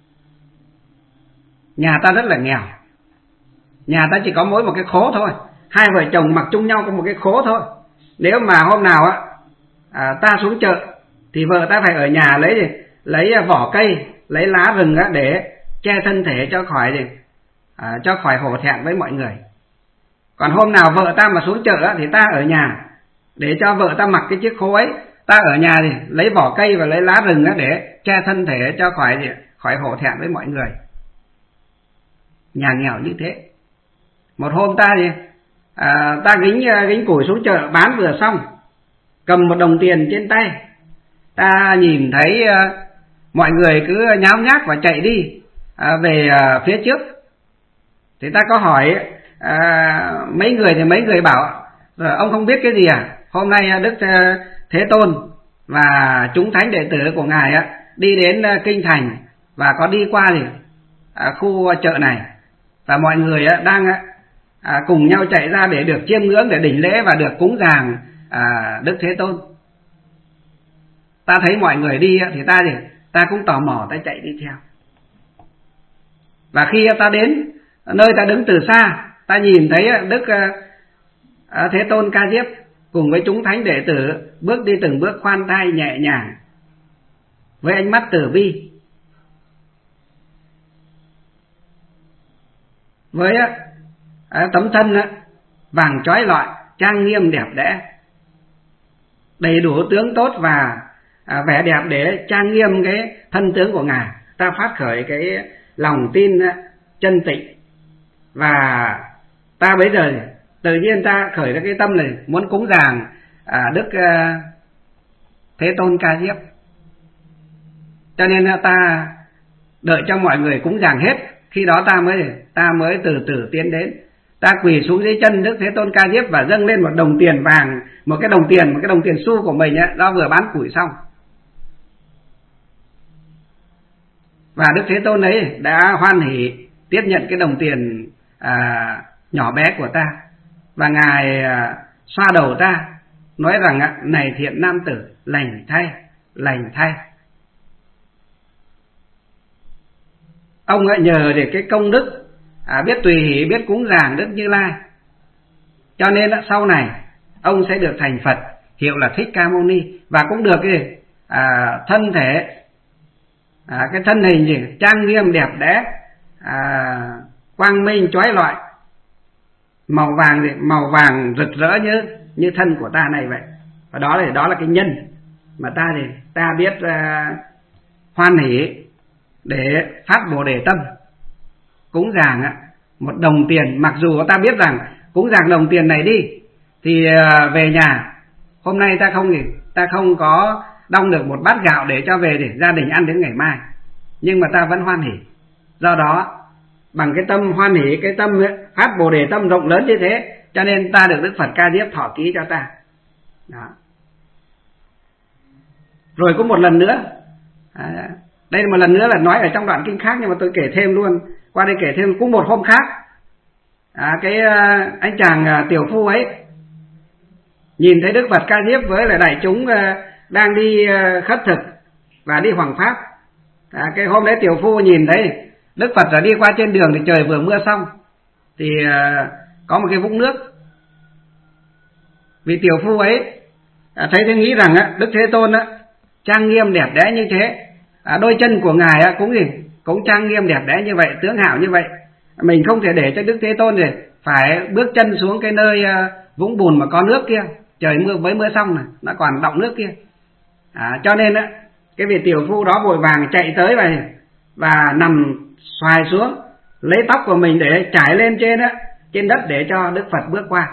Nhà ta rất là nghèo, nhà ta chỉ có mỗi một cái khố thôi, hai vợ chồng mặc chung nhau có một cái khố thôi. Nếu mà hôm nào ta xuống chợ thì vợ ta phải ở nhà lấy vỏ cây, lấy lá rừng để che thân thể cho khỏi hổ thẹn với mọi người. Còn hôm nào vợ ta mà xuống chợ thì ta ở nhà để cho vợ ta mặc cái chiếc khố ấy. Ta ở nhà thì lấy vỏ cây và lấy lá rừng để che thân thể cho khỏi hổ thẹn với mọi người. Nhà nghèo như thế. Một hôm ta gánh củi xuống chợ bán vừa xong, cầm một đồng tiền trên tay, ta nhìn thấy mọi người cứ nháo nhác và chạy đi về phía trước. Thì ta có hỏi mấy người, thì mấy người bảo: ông không biết cái gì à? Hôm nay Đức Thế Tôn và chúng thánh đệ tử của Ngài đi đến kinh thành và có đi qua khu chợ này, và mọi người đang cùng nhau chạy ra để được chiêm ngưỡng, để đảnh lễ và được cúng dường Đức Thế Tôn. Ta thấy mọi người đi thì ta cũng tò mò, ta chạy đi theo. Và khi ta đến nơi ta đứng từ xa, ta nhìn thấy Đức Thế Tôn Ca Diếp cùng với chúng thánh đệ tử bước đi từng bước khoan thai nhẹ nhàng, với ánh mắt từ bi, với tấm thân vàng chói lọi, trang nghiêm đẹp đẽ, đầy đủ tướng tốt và vẻ đẹp để trang nghiêm cái thân tướng của Ngài. Ta phát khởi cái lòng tin chân tịnh, và ta bây giờ tự nhiên ta khởi ra cái tâm này muốn cúng dường Đức Thế Tôn Ca Diếp. Cho nên ta đợi cho mọi người cúng dường hết, khi đó ta mới từ từ tiến đến. Ta quỳ xuống dưới chân Đức Thế Tôn Ca Diếp và dâng lên một đồng tiền vàng, một cái đồng tiền xu của mình đó vừa bán củi xong. Và Đức Thế Tôn ấy đã hoan hỉ tiếp nhận cái đồng tiền nhỏ bé của ta, và Ngài xoa đầu ta, nói rằng: này thiện nam tử, lành thay, lành thay. Ông nhờ để cái công đức biết tùy hỷ, biết cúng dường Đức Như Lai, cho nên sau này ông sẽ được thành Phật, hiệu là Thích Ca Mâu Ni, và cũng được cái thân thể, cái thân hình trang nghiêm đẹp đẽ, quang minh chói lọi, màu vàng rực rỡ như thân của ta này vậy. Và đó là cái nhân mà ta biết hoan hỷ để phát Bồ Đề tâm, cúng dường một đồng tiền. Mặc dù ta biết rằng cúng dường đồng tiền này đi thì về nhà hôm nay ta không có đong được một bát gạo để cho về để gia đình ăn đến ngày mai, nhưng mà ta vẫn hoan hỷ. Do đó bằng cái tâm hoan hỷ, cái tâm phát Bồ Đề tâm rộng lớn như thế, cho nên ta được Đức Phật Ca Diếp thọ ký cho ta. Đó. Rồi có một lần nữa, đây là một lần nữa là nói ở trong đoạn kinh khác, nhưng mà tôi kể thêm luôn, qua đây kể thêm. Cũng một hôm khác, Anh chàng tiểu phu ấy nhìn thấy Đức Phật Ca Diếp với lại đại chúng đang đi khất thực và đi hoằng pháp. Cái hôm đấy tiểu phu nhìn thấy Đức Phật đã đi qua trên đường thì trời vừa mưa xong, thì có một cái vũng nước. Vì tiểu phu ấy thấy thế nghĩ rằng Đức Thế Tôn trang nghiêm đẹp đẽ như thế, đôi chân của ngài cũng trang nghiêm đẹp đẽ như vậy, tướng hảo như vậy, mình không thể để cho Đức Thế Tôn thì phải bước chân xuống cái nơi vũng bùn mà có nước kia, trời mưa xong này nó còn đọng nước kia. Cho nên cái vị tiểu phu đó vội vàng chạy tới và nằm xoài xuống, lấy tóc của mình để trải lên trên đất để cho Đức Phật bước qua.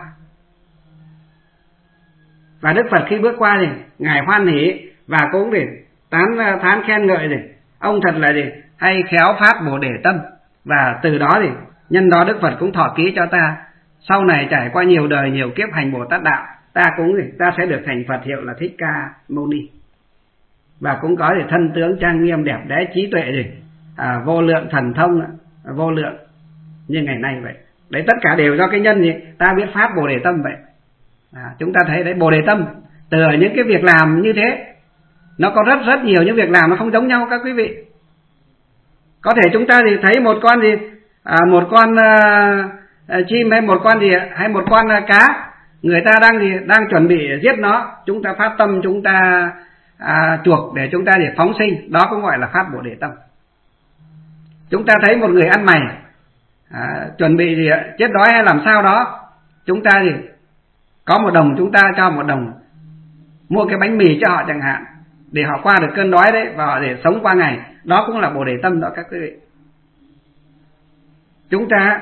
Và Đức Phật khi bước qua thì ngài hoan hỉ và cũng để thán khen ngợi thì ông thật là hay khéo phát Bồ Đề tâm. Và từ đó thì nhân đó Đức Phật cũng thọ ký cho ta, sau này trải qua nhiều đời nhiều kiếp hành Bồ Tát đạo, ta sẽ được thành Phật hiệu là Thích Ca Mâu Ni, và cũng có thân tướng trang nghiêm đẹp đẽ, trí tuệ vô lượng, thần thông vô lượng như ngày nay vậy. Đấy, tất cả đều do cái nhân ta biết phát Bồ Đề tâm vậy. Chúng ta thấy đấy, Bồ Đề tâm từ những cái việc làm như thế, nó có rất nhiều những việc làm nó không giống nhau các quý vị. Có thể chúng ta thì thấy một con chim hay một con cá, người ta đang chuẩn bị giết nó, chúng ta phát tâm, chúng ta chuộc để chúng ta phóng sinh, đó cũng gọi là phát Bồ Đề tâm. Chúng ta thấy một người ăn mày chuẩn bị chết đói hay làm sao đó, chúng ta có 1 đồng, chúng ta cho 1 đồng mua cái bánh mì cho họ chẳng hạn, để họ qua được cơn đói đấy và họ để sống qua ngày, đó cũng là Bồ Đề tâm đó các quý vị. Chúng ta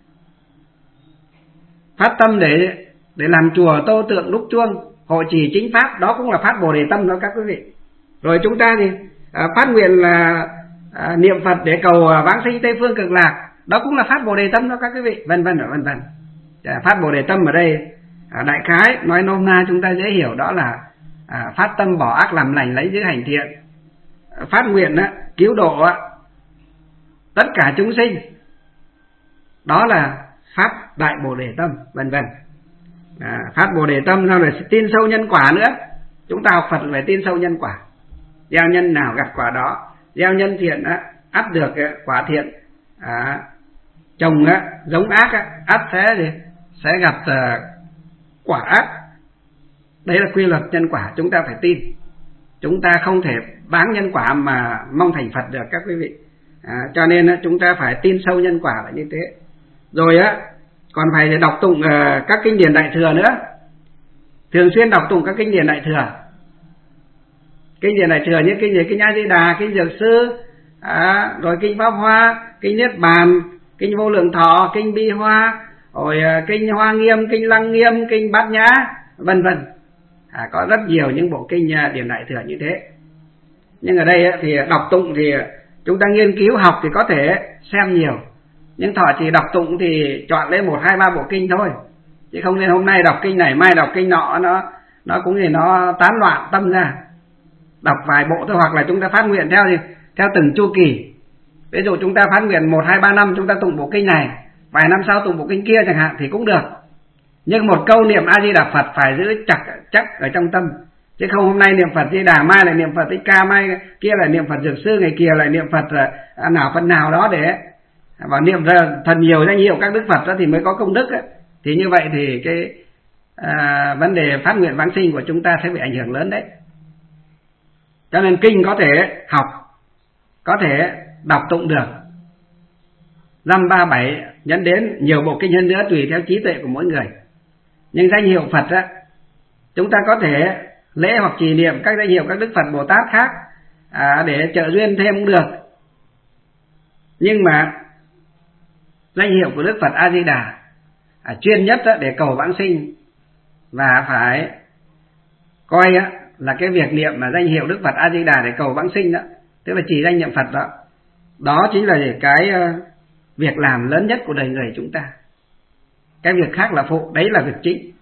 phát tâm để làm chùa tô tượng đúc chuông, hộ trì chính pháp, đó cũng là phát Bồ Đề tâm đó các quý vị. Rồi chúng ta phát nguyện là niệm Phật để cầu vãng sinh Tây phương Cực Lạc, đó cũng là phát Bồ Đề tâm đó các quý vị, vân vân. Phát Bồ Đề tâm ở đây đại khái nói nôm na chúng ta dễ hiểu, đó là phát tâm bỏ ác làm lành, lấy giữ hành thiện, phát nguyện cứu độ tất cả chúng sinh, đó là phát đại Bồ Đề tâm, vân vân. Phát Bồ Đề tâm sau là tin sâu nhân quả nữa. Chúng ta học Phật về tin sâu nhân quả, gieo nhân nào gặt quả đó, gieo nhân thiện ắt được quả thiện, trồng giống ác ắt sẽ gặp quả ác. Đấy là quy luật nhân quả, chúng ta phải tin. Chúng ta không thể bán nhân quả mà mong thành Phật được các quý vị. Cho nên chúng ta phải tin sâu nhân quả là như thế. Rồi còn phải đọc tụng các kinh điển Đại Thừa nữa, thường xuyên đọc tụng các kinh điển Đại Thừa. Kinh điển Đại Thừa như kinh A Di Đà, kinh Dược Sư, rồi kinh Pháp Hoa, kinh Niết Bàn, kinh Vô Lượng Thọ, kinh Bi Hoa, rồi kinh Hoa Nghiêm, kinh Lăng Nghiêm, kinh Bát Nhã, vân vân. Có rất nhiều những bộ kinh điển Đại Thừa như thế. Nhưng ở đây thì đọc tụng thì chúng ta nghiên cứu học thì có thể xem nhiều, nhưng thọ chỉ đọc tụng thì chọn lấy 1, 2, 3 bộ kinh thôi, chứ không nên hôm nay đọc kinh này mai đọc kinh nọ, nó cũng nó tán loạn tâm ra. Đọc vài bộ thôi, hoặc là chúng ta phát nguyện theo từng chu kỳ. Ví dụ chúng ta phát nguyện 1, 2, 3 năm chúng ta tụng bộ kinh này, vài năm sau tụng bộ kinh kia chẳng hạn thì cũng được. Nhưng một câu niệm A Di Đà Phật phải giữ chắc ở trong tâm, chứ không hôm nay niệm Phật Di Đà, mai lại niệm Phật Thích Ca, mai kia lại niệm Phật Dược Sư, ngày kia lại niệm Phật nào Phật nào đó để và niệm ra thật nhiều danh hiệu các đức Phật đó thì mới có công đức ấy. Thì như vậy thì cái vấn đề phát nguyện vãng sinh của chúng ta sẽ bị ảnh hưởng lớn đấy. Cho nên kinh có thể học, có thể đọc tụng được, dăm 3, 7 nhấn đến nhiều bộ kinh hơn nữa tùy theo trí tuệ của mỗi người. Nhưng danh hiệu Phật chúng ta có thể lễ hoặc trì niệm các danh hiệu các đức Phật Bồ Tát khác để trợ duyên thêm cũng được. Nhưng mà danh hiệu của Đức Phật A Di Đà chuyên nhất để cầu vãng sinh, và phải coi là cái việc niệm mà danh hiệu Đức Phật A Di Đà để cầu vãng sinh đó, tức là chỉ danh niệm Phật đó, đó chính là cái việc làm lớn nhất của đời người chúng ta. Cái việc khác là phụ, đấy là việc chính.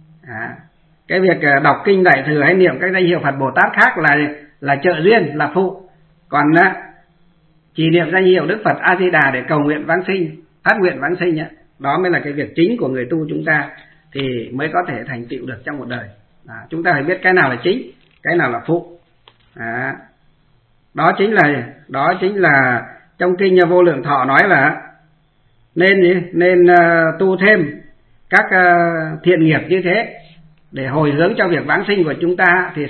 Cái việc đọc kinh Đại Thừa hay niệm các danh hiệu Phật Bồ Tát khác là trợ duyên, là phụ. Còn chỉ niệm danh hiệu Đức Phật A Di Đà để cầu nguyện vãng sinh, phát nguyện vãng sinh Đó mới là cái việc chính của người tu chúng ta, thì mới có thể thành tựu được trong một đời. Chúng ta phải biết cái nào là chính, cái nào là phụ. Đó chính là trong kinh Vô Lượng Thọ nói là nên tu thêm các thiện nghiệp như thế để hồi hướng cho việc vãng sinh của chúng ta, thì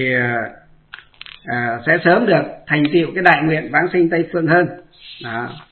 sẽ sớm được thành tựu cái đại nguyện vãng sinh Tây Phương hơn. Đó.